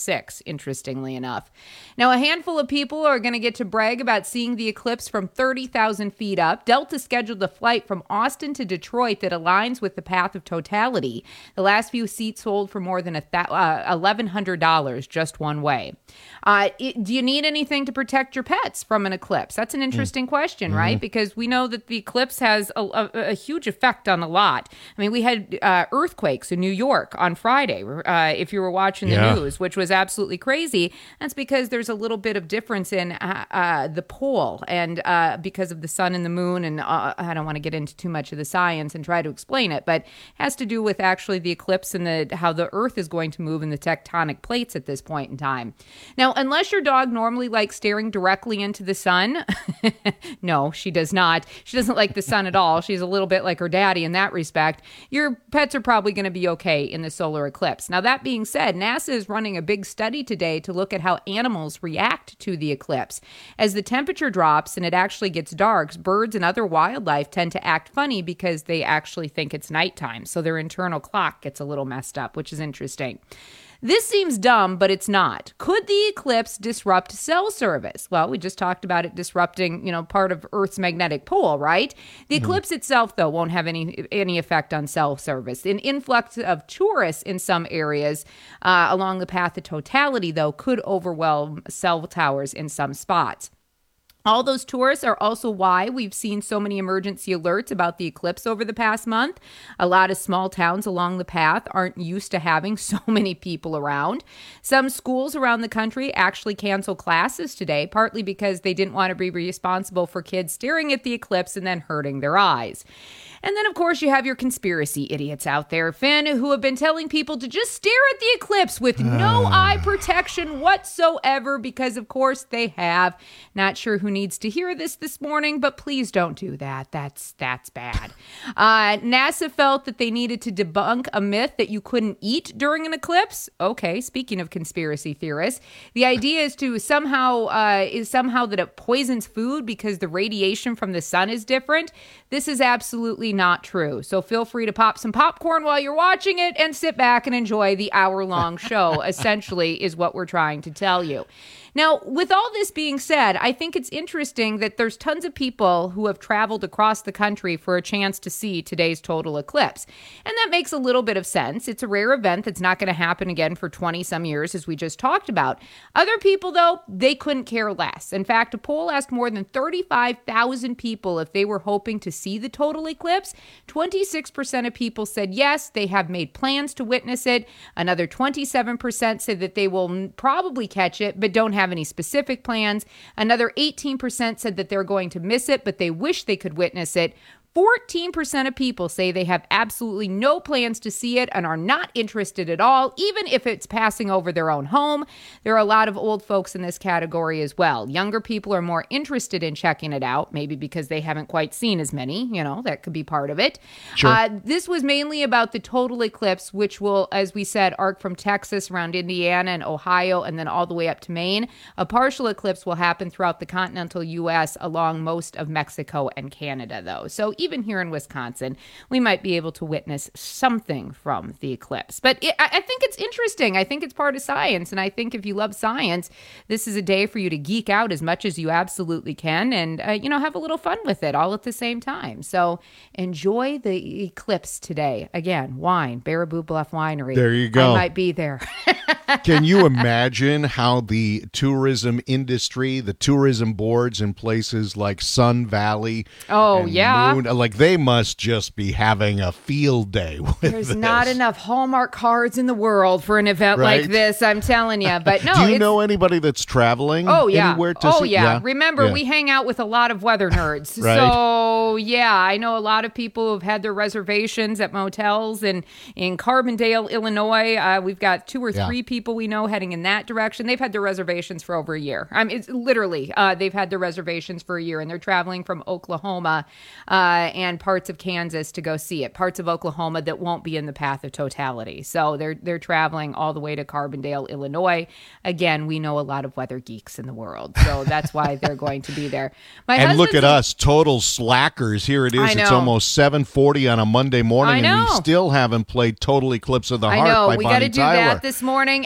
six, interestingly enough. Now, a handful of people are going to get to brag about seeing the eclipse from thirty thousand feet up. Delta scheduled a flight from Austin to Detroit that aligns with the path of totality. The last few seats sold for more than a th- uh, eleven hundred dollars just one way. Uh, it, do you need anything to protect your pets from an eclipse? That's an interesting mm. question, mm-hmm. right? Because we know that the eclipse has a, a, a huge effect on a lot. I mean, we had uh, earthquakes in New York on Friday, uh, if you were watching the yeah. news, which was absolutely crazy. That's because there's a little bit of difference in uh, uh, the pole, and uh, because of the sun and the moon, and uh, I don't want to get into too much of the science and try to explain it, but it has to do with actually the eclipse and the how the Earth is going to move in the tectonic plates at this point in time. Now, unless your dog normally likes staring directly into the sun, no, she does not. She doesn't like the sun at all. She's a little bit like her daddy in that respect. Your pets are probably going to be okay in the solar eclipse. Now, that being said, NASA is running a big study today to look at how animals react to the eclipse. As the temperature drops and it actually gets dark, birds and other wildlife tend to act funny because they actually think it's nighttime. So their internal clock gets a little messed up, which is interesting. This seems dumb, but it's not. Could the eclipse disrupt cell service? Well, we just talked about it disrupting, you know, part of Earth's magnetic pole, right? The eclipse itself, though, won't have any any effect on cell service. An influx of tourists in some areas uh, along the path of totality, though, could overwhelm cell towers in some spots. All those tourists are also why we've seen so many emergency alerts about the eclipse over the past month. A lot of small towns along the path aren't used to having so many people around. Some schools around the country actually canceled classes today, partly because they didn't want to be responsible for kids staring at the eclipse and then hurting their eyes. And then, of course, you have your conspiracy idiots out there, Finn, who have been telling people to just stare at the eclipse with no eye protection whatsoever because, of course, they have. Not sure who needs to hear this this morning, but please don't do that. That's that's bad. Uh, NASA felt that they needed to debunk a myth that you couldn't eat during an eclipse. Okay, speaking of conspiracy theorists, the idea is to somehow uh, is somehow that it poisons food because the radiation from the sun is different. This is absolutely not true. So feel free to pop some popcorn while you're watching it and sit back and enjoy the hour-long show, essentially, is what we're trying to tell you. Now, with all this being said, I think it's interesting that there's tons of people who have traveled across the country for a chance to see today's total eclipse. And that makes a little bit of sense. It's a rare event that's not going to happen again for twenty some years, as we just talked about. Other people, though, they couldn't care less. In fact, a poll asked more than thirty-five thousand people if they were hoping to see the total eclipse. twenty-six percent of people said yes, they have made plans to witness it. Another twenty-seven percent said that they will probably catch it, but don't have any specific plans. Another eighteen percent said that they're going to miss it, but they wish they could witness it. fourteen percent of people say they have absolutely no plans to see it and are not interested at all, even if it's passing over their own home. There are a lot of old folks in this category as well. Younger people are more interested in checking it out, maybe because they haven't quite seen as many. You know, that could be part of it. Sure. Uh, this was mainly about the total eclipse, which will, as we said, arc from Texas around Indiana and Ohio and then all the way up to Maine. A partial eclipse will happen throughout the continental U S along most of Mexico and Canada, though. So even Even here in Wisconsin, we might be able to witness something from the eclipse. But it, I, I think it's interesting. I think it's part of science. And I think if you love science, this is a day for you to geek out as much as you absolutely can and, uh, you know, have a little fun with it all at the same time. So enjoy the eclipse today. Again, wine, Baraboo Bluff Winery. There you go. I might be there. Can you imagine how the tourism industry, the tourism boards in places like Sun Valley, oh, and yeah. Moon, like they must just be having a field day with There's this. not enough Hallmark cards in the world for an event Right? like this, I'm telling you. But no, Do you it's, know anybody that's traveling Oh, yeah. anywhere to oh, see? yeah. Remember, Yeah. we hang out with a lot of weather nerds. Right. So, yeah, I know a lot of people who've had their reservations at motels in, in Carbondale, Illinois. Uh, we've got two or Yeah. three people we know heading in that direction. They've had their reservations for over a year. I mean, it's literally, uh, they've had their reservations for a year, and they're traveling from Oklahoma uh, and parts of Kansas to go see it. Parts of Oklahoma that won't be in the path of totality. So they're they're traveling all the way to Carbondale, Illinois. Again, we know a lot of weather geeks in the world, so that's why they're going to be there. My and look husband's at a- us, total slackers. Here it I is. It's know. almost seven forty on a Monday morning, I and we know. still haven't played Total Eclipse of the I Heart know by we Bonnie got to do Tyler. that this morning,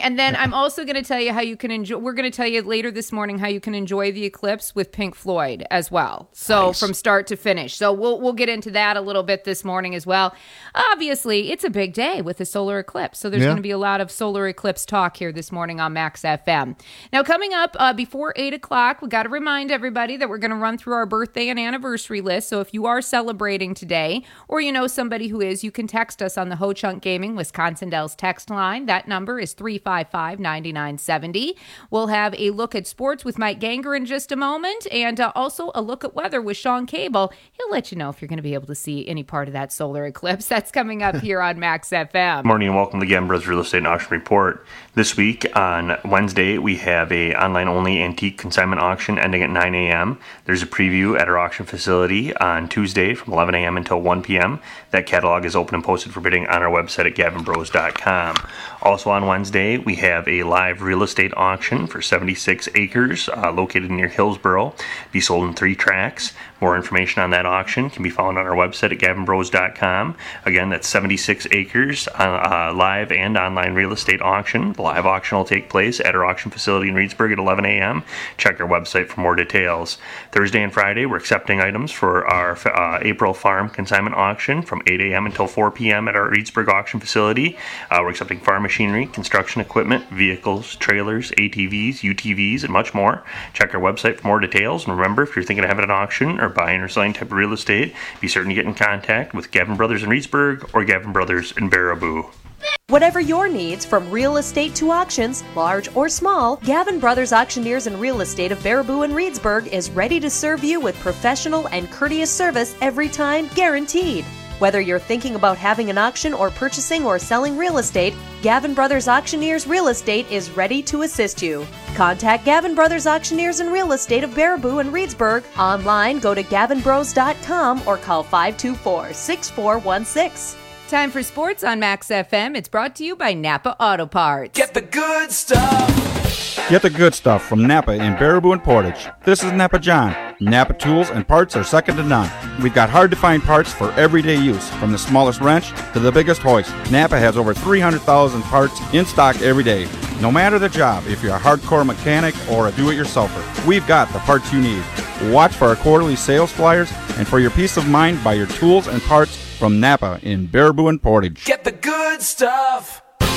And then I'm also going to tell you how you can enjoy, we're going to tell you later this morning how you can enjoy the eclipse with Pink Floyd as well. So Nice. from start to finish. So we'll we'll get into that a little bit this morning as well. Obviously, it's a big day with the solar eclipse. So there's Yeah. going to be a lot of solar eclipse talk here this morning on Max F M. Now, coming up uh, before eight o'clock, we got to remind everybody that we're going to run through our birthday and anniversary list. So if you are celebrating today, or you know somebody who is, you can text us on the Ho Chunk Gaming Wisconsin Dells text line. That number is three five five, nine nine seven zero. We'll have a look at sports with Mike Ganger in just a moment, and uh, also a look at weather with Sean Cable. He'll let you know if you're going to be able to see any part of that solar eclipse. That's coming up here on Max F M. Good morning and welcome to the Gavin Brothers Real Estate and Auction Report. This week on Wednesday, we have a online-only antique consignment auction ending at nine a.m. There's a preview at our auction facility on Tuesday from eleven a.m. until one p.m. That catalog is open and posted for bidding on our website at gavin bros dot com. Also on Wednesday, we have a live real estate auction for seventy-six acres uh, located near Hillsboro. Be sold in three tracks. More information on that auction can be found on our website at gavin bros dot com. Again, that's seventy-six acres uh, uh, live and online real estate auction. The live auction will take place at our auction facility in Reedsburg at eleven a.m. Check our website for more details. Thursday and Friday, we're accepting items for our uh, April farm consignment auction from eight a.m. until four p.m. at our Reedsburg auction facility. Uh, we're accepting farm machinery, construction equipment, vehicles, trailers, A T Vs, U T Vs, and much more. Check our website for more details. And remember, if you're thinking of having an auction or buying or selling type of real estate, be certain to get in contact with Gavin Brothers in Reedsburg or Gavin Brothers in Baraboo. Whatever your needs, from real estate to auctions, large or small, Gavin Brothers Auctioneers and Real Estate of Baraboo and Reedsburg is ready to serve you with professional and courteous service every time, guaranteed. Whether you're thinking about having an auction or purchasing or selling real estate, Gavin Brothers Auctioneers Real Estate is ready to assist you. Contact Gavin Brothers Auctioneers and Real Estate of Baraboo and Reedsburg. Online, go to gavin bros dot com or call five two four, six four one six. Time for sports on Max F M. It's brought to you by Napa Auto Parts. Get the good stuff. Get the good stuff from Napa in Baraboo and Portage. This is Napa John. Napa tools and parts are second to none. We've got hard-to-find parts for everyday use, from the smallest wrench to the biggest hoist. Napa has over three hundred thousand parts in stock every day. No matter the job, if you're a hardcore mechanic or a do-it-yourselfer, we've got the parts you need. Watch for our quarterly sales flyers, and for your peace of mind, buy your tools and parts from Napa in Baraboo and Portage. Get the good stuff.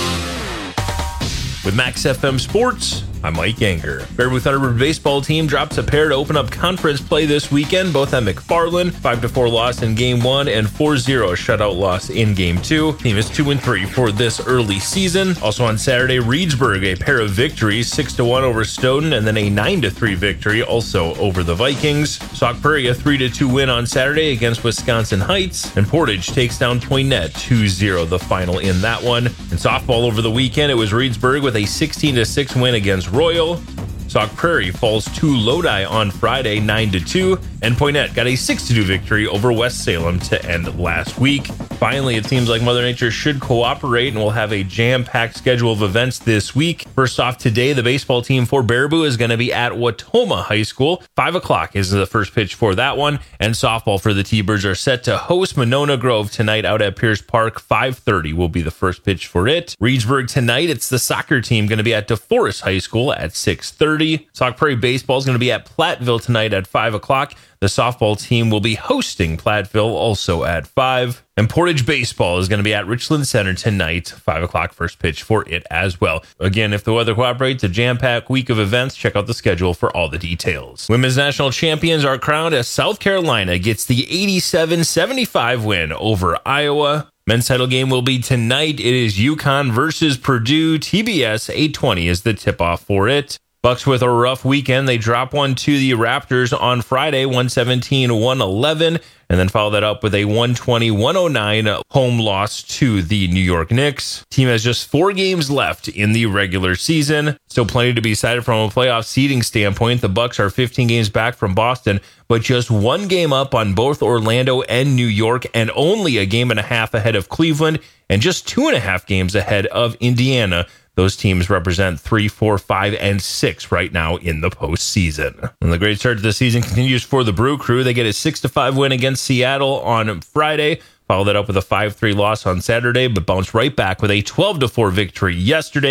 With Max F M Sports, I'm Mike Ganger. Baraboo Thunderbird baseball team drops a pair to open up conference play this weekend, both at McFarland. five to four loss in game one and four zero shutout loss in game two. Team is two and three for this early season. Also on Saturday, Reedsburg, a pair of victories, six to one over Stoughton, and then a nine to three victory also over the Vikings. Sauk Prairie, a three to two win on Saturday against Wisconsin Heights, and Portage takes down Poinet two zero, the final in that one. In softball over the weekend, it was Reedsburg with a sixteen to six win against Royal. Sauk Prairie falls to Lodi on Friday nine to two, and Poinet got a six to two victory over West Salem to end last week. Finally, it seems like Mother Nature should cooperate, and we'll have a jam-packed schedule of events this week. First off, today, the baseball team for Baraboo is going to be at Watoma High School. five o'clock is the first pitch for that one, and softball for the T-Birds are set to host Monona Grove tonight out at Pierce Park. five thirty will be the first pitch for it. Reedsburg tonight, it's the soccer team going to be at DeForest High School at six thirty. Sauk Prairie baseball is going to be at Platteville tonight at five o'clock. The softball team will be hosting Platteville also at five. And Portage baseball is going to be at Richland Center tonight, five o'clock first pitch for it as well. Again, if the weather cooperates, a jam-packed week of events. Check out the schedule for all the details. Women's national champions are crowned as South Carolina gets the eighty-seven seventy-five win over Iowa. Men's title game will be tonight. It is UConn versus Purdue. T B S eight twenty is the tip-off for it. Bucks with a rough weekend. They drop one to the Raptors on Friday, one seventeen to one eleven, and then follow that up with a one twenty to one oh nine home loss to the New York Knicks. Team has just four games left in the regular season. Still plenty to be decided from a playoff seeding standpoint. The Bucks are fifteen games back from Boston, but just one game up on both Orlando and New York, and only a game and a half ahead of Cleveland, and just two and a half games ahead of Indiana. Those teams represent three, four, five, and six right now in the postseason. And the great start to the season continues for the Brew Crew. They get a six to five win against Seattle on Friday. Follow that up with a five three loss on Saturday, but bounce right back with a twelve to four victory yesterday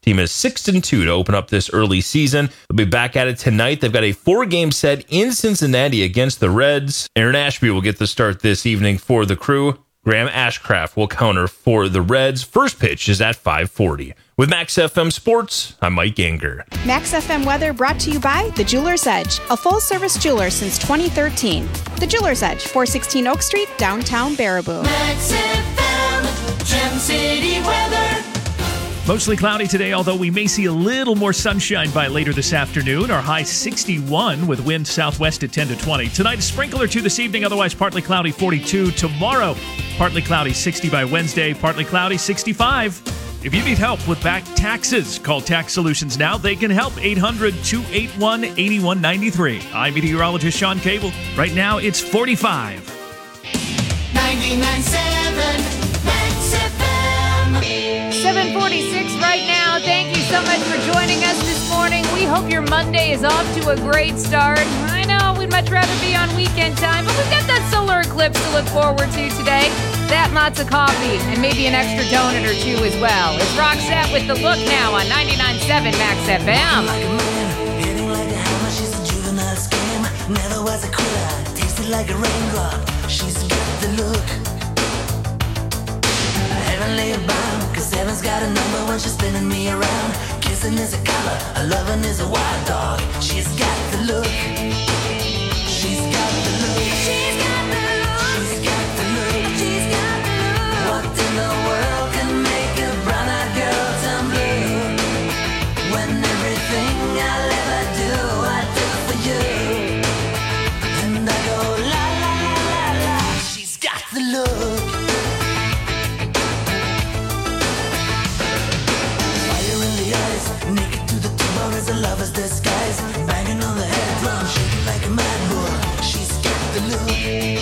Team is six and two to open up this early season. They'll be back at it tonight. They've got a four-game set in Cincinnati against the Reds. Aaron Ashby will get the start this evening for the Crew. Graham Ashcraft will counter for the Reds. First pitch is at five forty. With Max F M Sports, I'm Mike Ganger. Max F M weather brought to you by The Jeweler's Edge, a full-service jeweler since twenty thirteen. The Jeweler's Edge, four sixteen Oak Street, downtown Baraboo. Max F M, Gem City weather. Mostly cloudy today, although we may see a little more sunshine by later this afternoon. Our high sixty-one with wind southwest at ten to twenty. Tonight, a sprinkle or two this evening, otherwise partly cloudy, forty-two. Tomorrow, partly cloudy, sixty by Wednesday, partly cloudy, sixty-five. If you need help with back taxes, call Tax Solutions now. They can help. eight hundred, two eight one, eight one nine three. I'm meteorologist Sean Cable. Right now, it's forty-five. ninety-nine point seven Max F M. seven forty-six right now. Thank you so much for joining us this morning. We hope your Monday is off to a great start. I know we'd much rather be on weekend time, but we've got that solar eclipse to look forward to today. That and lots of coffee and maybe an extra donut or two as well. It's Roxette with The Look now on ninety-nine point seven Max F M. Never was a quitter, tasted like a raindrop. She's got the look. Heavenly bound, cause heaven's got a number when she's spinning me around. Kissing is a color, a loving is a wild dog. She's got the look. She's got the look. She's got the look. She's got the look. She's got the look. What in the world can make a brown-eyed girl turn blue? When everything I'll ever do, I do for you. And I go la la la la la. She's got the look. Naked to the bone as a lover's disguise. Banging on the head drum, shaking like a mad bull. She's got the look.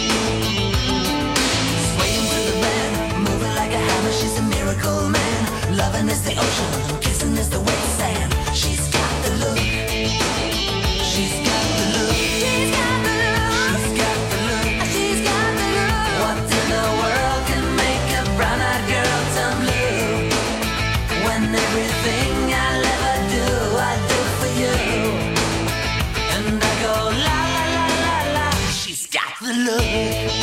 Swaying to the band, moving like a hammer. She's a miracle man. Loving is the ocean, kissing is the wet sand. She's got the look. She's got the look. She's got the look. She's got the look. She's got the look. What in the world can make a brown-eyed girl turn blue? When everything I'll ever do, I do for you. And I go la la la la la. She's got the look.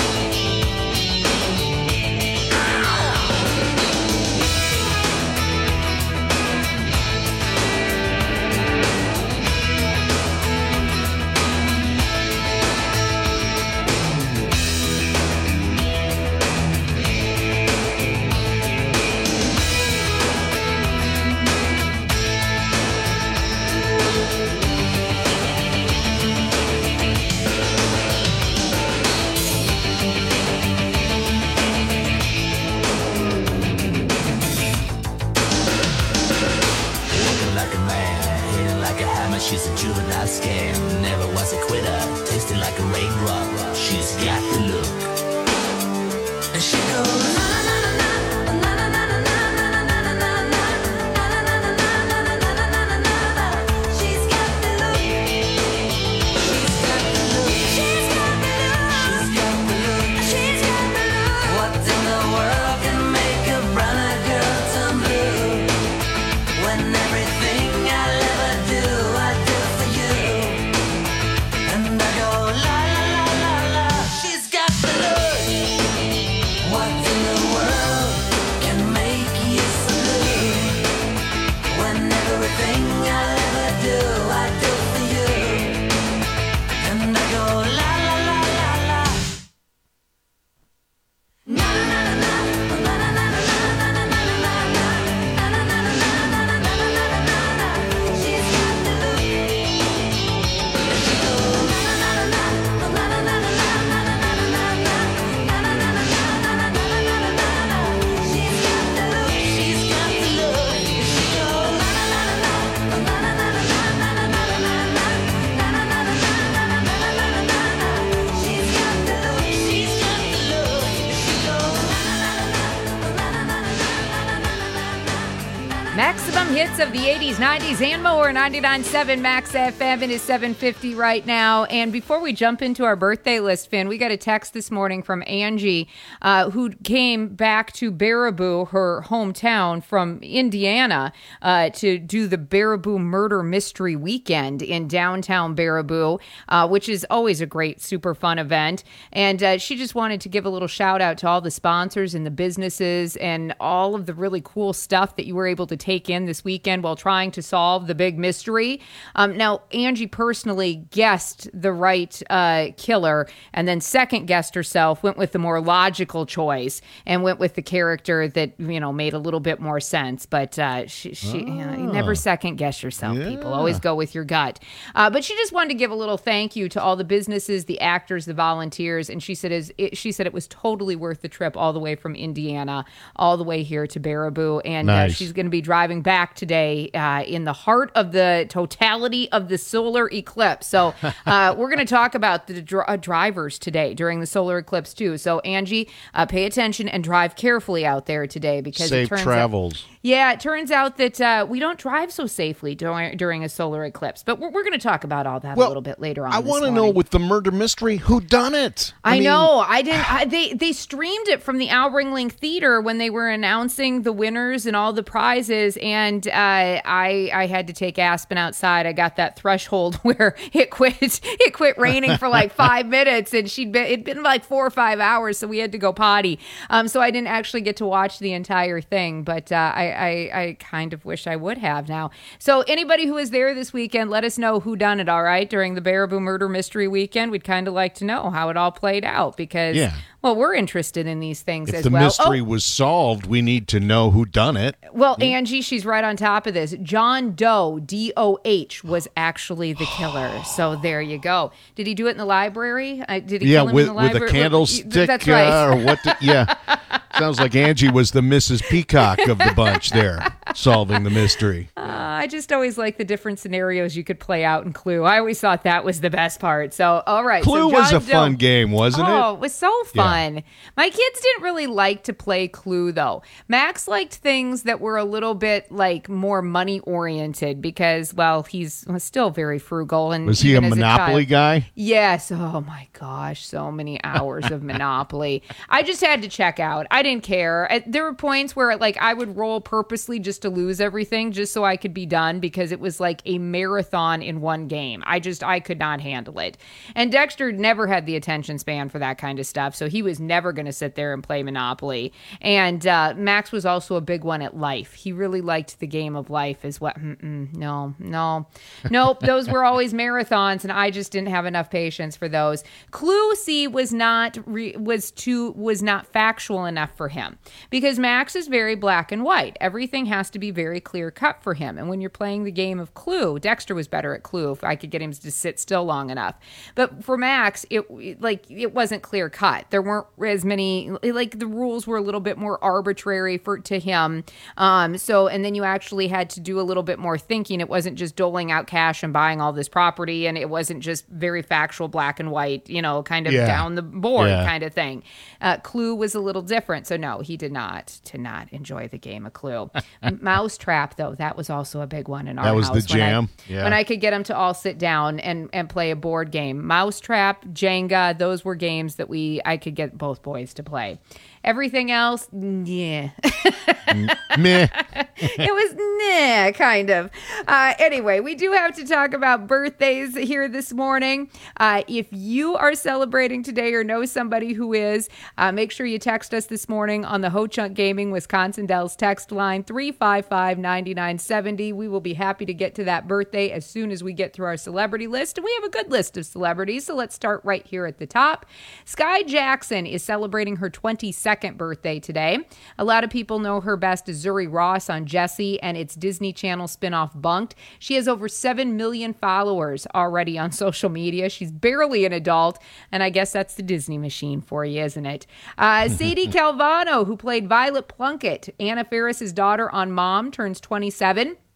hits of the eighties, nineties, and more. ninety-nine point seven Max F M. It is seven fifty right now. And before we jump into our birthday list, Finn, we got a text this morning from Angie, uh, who came back to Baraboo, her hometown, from Indiana uh, to do the Baraboo Murder Mystery Weekend in downtown Baraboo, uh, which is always a great, super fun event. And uh, she just wanted to give a little shout out to all the sponsors and the businesses and all of the really cool stuff that you were able to take in this weekend while trying to solve the big mystery. Um, now, Angie personally guessed the right uh, killer, and then second guessed herself, went with the more logical choice, and went with the character that, you know, made a little bit more sense. But uh, she, she oh. you know, you never second guess yourself, yeah. people. Always go with your gut. Uh, but she just wanted to give a little thank you to all the businesses, the actors, the volunteers, and she said is it, she said it was totally worth the trip all the way from Indiana all the way here to Baraboo, and nice. uh, she's going to be driving back today uh, in the heart of the totality of the solar eclipse. So uh, we're going to talk about the dr- uh, drivers today during the solar eclipse too. So Angie, uh, pay attention and drive carefully out there today because safe it turns travels. Out, yeah, it turns out that uh, we don't drive so safely during during a solar eclipse. But we're, we're going to talk about all that well, a little bit later on. I want to know with the murder mystery who done it. I, I mean, know. I didn't. I, they they streamed it from the Al Ringling Theater when they were announcing the winners and all the prizes, and uh, I I had to take Aspen outside. I got that threshold where it quit it quit raining for like five minutes, and she'd been it'd been like four or five hours, so we had to go potty. Um, so I didn't actually get to watch the entire thing, but uh, I, I I kind of wish I would have now. So anybody who was there this weekend, let us know who done it. All right, during the Baraboo Murder Mystery Weekend, we'd kind of like to know how it all played out because. Yeah. Well, we're interested in these things if as the well. mystery oh. was solved, we need to know who done it. Well, Angie, she's right on top of this. John Doe, D O H, was actually the killer. So there you go. Did he do it in the library? Uh, did he yeah, kill him with, in the library? with a candlestick? That's right. Uh, or what? The, yeah. Sounds like Angie was the Missus Peacock of the bunch there, solving the mystery. Uh, I just always like the different scenarios you could play out in Clue. I always thought that was the best part. So, all right. Clue so John was a Doe, fun game, wasn't oh, it? Oh, it was so fun. Yeah. My kids didn't really like to play Clue, though. Max liked things that were a little bit like more money oriented because, well, he's still very frugal. And was he a as Monopoly a child, guy? Yes. Oh my gosh, so many hours of Monopoly. I just had to check out. I didn't care. I, there were points where like I would roll purposely just to lose everything, just so I could be done because it was like a marathon in one game. I just I could not handle it. And Dexter never had the attention span for that kind of stuff, so he was never going to sit there and play Monopoly. And uh, Max was also a big one at Life. He really liked the game of Life as well. Mm-mm, no, no, nope. Those were always marathons, and I just didn't have enough patience for those. Clue C was not re- was too was not factual enough for him because Max is very black and white. Everything has to be very clear cut for him. And when you're playing the game of Clue, Dexter was better at Clue if I could get him to sit still long enough. But for Max, it like it wasn't clear cut. There weren't as many, like the rules were a little bit more arbitrary for to him. Um, so, and then you actually had to do a little bit more thinking. It wasn't just doling out cash and buying all this property, and it wasn't just very factual, black and white, you know, kind of yeah. down the board yeah. kind of thing. Uh, Clue was a little different. So no, he did not, to not enjoy the game of Clue. Mousetrap, though, that was also a big one in our house. That was house the jam. When I, yeah. when I could get them to all sit down and, and play a board game. Mousetrap, Jenga, those were games that we I could get both boys to play. Everything else, yeah. Meh. It was nah, kind of. Uh, anyway, we do have to talk about birthdays here this morning. Uh, if you are celebrating today or know somebody who is, uh, make sure you text us this morning on the Ho Chunk Gaming Wisconsin Dells text line three five five, nine nine seven zero. We will be happy to get to that birthday as soon as we get through our celebrity list. And we have a good list of celebrities, so let's start right here at the top. Sky Jackson is celebrating her twenty-second birthday today. A lot of people know her best as Zuri Ross on Jessie and its Disney Channel spinoff Bunked. She has over seven million followers already on social media. She's barely an adult, and I guess that's the Disney machine for you, isn't it? Uh, Sadie Calvano, who played Violet Plunkett, Anna Faris's daughter on Mom, turns twenty-seven.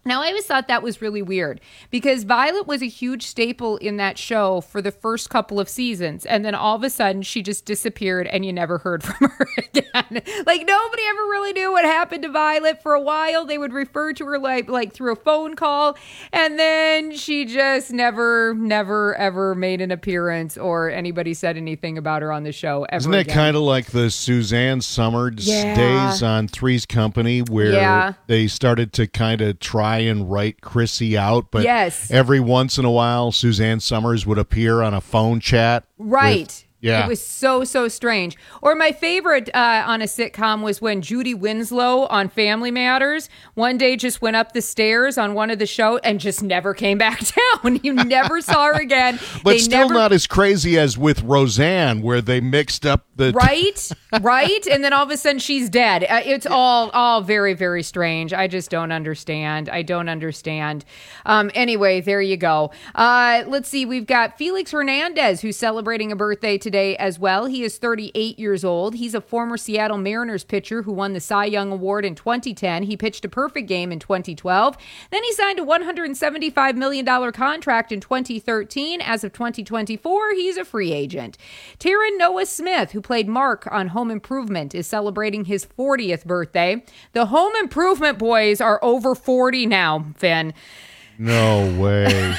Now, I always thought that was really weird because Violet was a huge staple in that show for the first couple of seasons. And then all of a sudden she just disappeared and you never heard from her again. Like nobody ever really knew what happened to Violet for a while. They would refer to her like, like through a phone call. And then she just never, never, ever made an appearance or anybody said anything about her on the show ever Isn't it again. kind of like the Suzanne Summers Yeah. days on Three's Company where Yeah. they started to kind of try and write Chrissy out, but Yes. every once in a while Suzanne Summers would appear on a phone chat. Right. with- yeah. It was so, so strange. Or my favorite uh, on a sitcom was when Judy Winslow on Family Matters one day just went up the stairs on one of the shows and just never came back down. You never saw her again. But They still never- not as crazy as with Roseanne, where they mixed up the Right, right, and then all of a sudden she's dead. Uh, it's all, all very, very strange. I just don't understand. I don't understand. Um, anyway, there you go. Uh, let's see. We've got Felix Hernandez, who's celebrating a birthday today as well. He is thirty-eight years old. He's a former Seattle Mariners pitcher who won the Cy Young Award in twenty ten. He pitched a perfect game in twenty twelve. Then he signed a one hundred seventy-five million dollars contract in twenty thirteen. As of twenty twenty-four, he's a free agent. Taron Noah Smith, who played Mark on Home Improvement, is celebrating his fortieth birthday. The Home Improvement boys are over forty now, Finn. No way.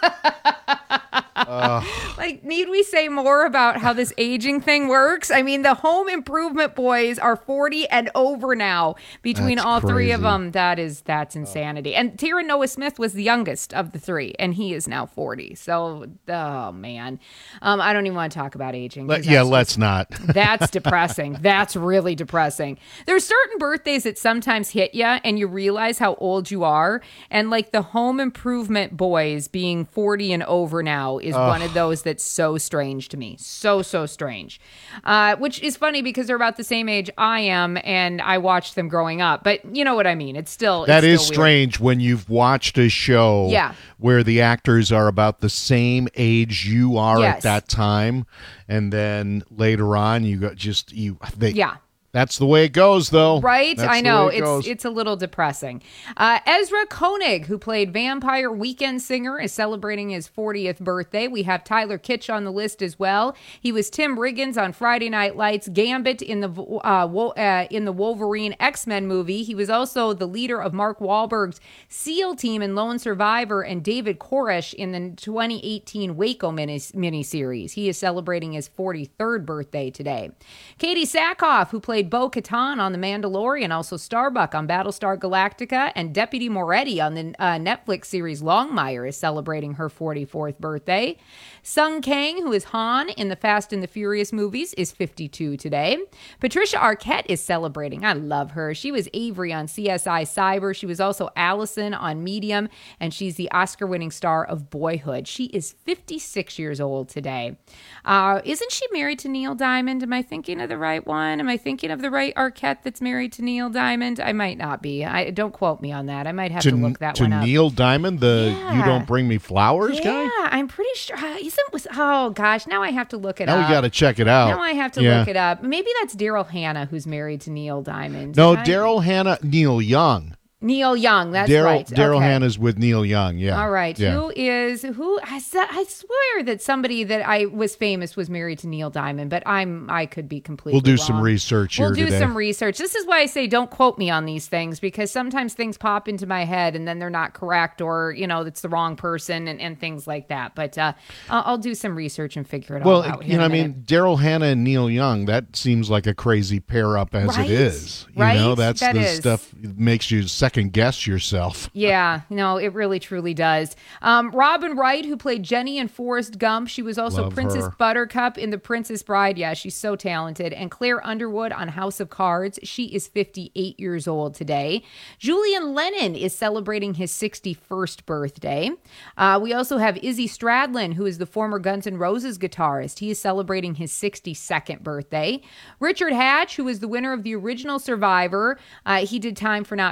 uh, Like, need we say more about how this aging thing works? I mean, the Home Improvement boys are forty and over now. Between That's all three of crazy. them, that is that's insanity. And Taron Noah Smith was the youngest of the three, and he is now forty. So, oh man, um, I don't even want to talk about aging. 'cause let- yeah, that's let's not. That's depressing. That's really depressing. There's certain birthdays that sometimes hit you and you realize how old you are. And like the Home Improvement boys being forty and over now is Ugh. one of those that's so strange to me. So, so strange. Uh, which is funny because they're about the same age I am and I watched them growing up. But you know what I mean? It's still That it's is still weird. strange when you've watched a show Yeah. where the actors are about the same age you are Yes. at that time, and then later on you got just you they Yeah. That's the way it goes, though. Right? That's I the know. way it It's goes. it's a little depressing. Uh, Ezra Koenig, who played Vampire Weekend Singer, is celebrating his fortieth birthday. We have Tyler Kitsch on the list as well. He was Tim Riggins on Friday Night Lights, Gambit in the uh, Wo- uh, in the Wolverine X-Men movie. He was also the leader of Mark Wahlberg's SEAL team in Lone Survivor and David Koresh in the twenty eighteen Waco mini miniseries. He is celebrating his forty-third birthday today. Katie Sackhoff, who played Bo-Katan on The Mandalorian, also Starbuck on Battlestar Galactica, and Deputy Moretti on the uh, Netflix series Longmire, is celebrating her forty-fourth birthday. Sung Kang, who is Han in the Fast and the Furious movies, is fifty-two today. Patricia Arquette is celebrating. I love her. She was Avery on C S I Cyber. She was also Allison on Medium, and she's the Oscar-winning star of Boyhood. She is fifty-six years old today. Uh, isn't she married to Neil Diamond? Am I thinking of the right one? Am I thinking of the right Arquette that's married to Neil Diamond? I might not be. I don't quote me on that. I might have to, look that to one up. Neil Diamond, the Yeah. You Don't Bring Me Flowers guy? Yeah, I'm pretty sure. Uh, isn't was oh gosh, now I have to look it Now up. we got to check it out. Now I have to Yeah. look it up. Maybe that's Daryl Hannah who's married to Neil Diamond. No, I- Daryl Hannah, Neil Young. Neil Young. That's Daryl right. Daryl Okay. Hannah's with Neil Young. Yeah. All right. Yeah. Who is who? I, s- I swear that somebody that I was famous was married to Neil Diamond, but I'm I could be completely. We'll do wrong. some research We'll here do today. some research. This is why I say don't quote me on these things because sometimes things pop into my head and then they're not correct or you know it's the wrong person and, and things like that. But uh, I'll, I'll do some research and figure it Well, all out. here you know, I in a minute. mean, Daryl Hannah and Neil Young, that seems like a crazy pair up as Right? it is. You Right? know, that's That the is. stuff that makes you second guess yourself. Yeah, no, it really truly does. Um, Robin Wright, who played Jenny in Forrest Gump, she was also Love Princess her. Buttercup in The Princess Bride. Yeah, she's so talented. And Claire Underwood on House of Cards. She is fifty-eight years old today. Julian Lennon is celebrating his sixty-first birthday. Uh, we also have Izzy Stradlin, who is the former Guns N' Roses guitarist. He is celebrating his sixty-second birthday. Richard Hatch, who is the winner of the original Survivor. Uh, he did time for not paying taxes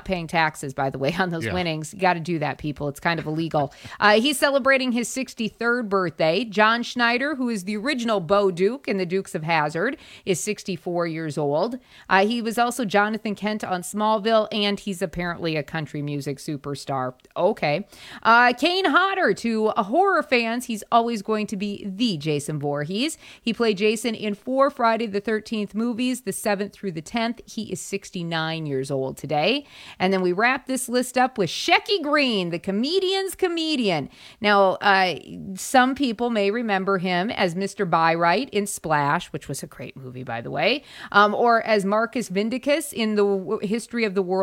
taxes, by the way, on those Yeah. winnings. You got to do that, people. It's kind of illegal. Uh, he's celebrating his sixty-third birthday. John Schneider, who is the original Bo Duke in the Dukes of Hazzard, is sixty-four years old. Uh, he was also Jonathan Kent on Smallville, and he's apparently a country music superstar. Okay. Uh, Kane Hodder, to uh, horror fans, he's always going to be the Jason Voorhees. He played Jason in four Friday the thirteenth movies, the seventh through the tenth. He is sixty-nine years old today. And then we wrap this list up with Shecky Green, the comedian's comedian. Now, uh, some people may remember him as Mister Byright in Splash, which was a great movie, by the way, um, or as Marcus Vindicus in the w- History of the World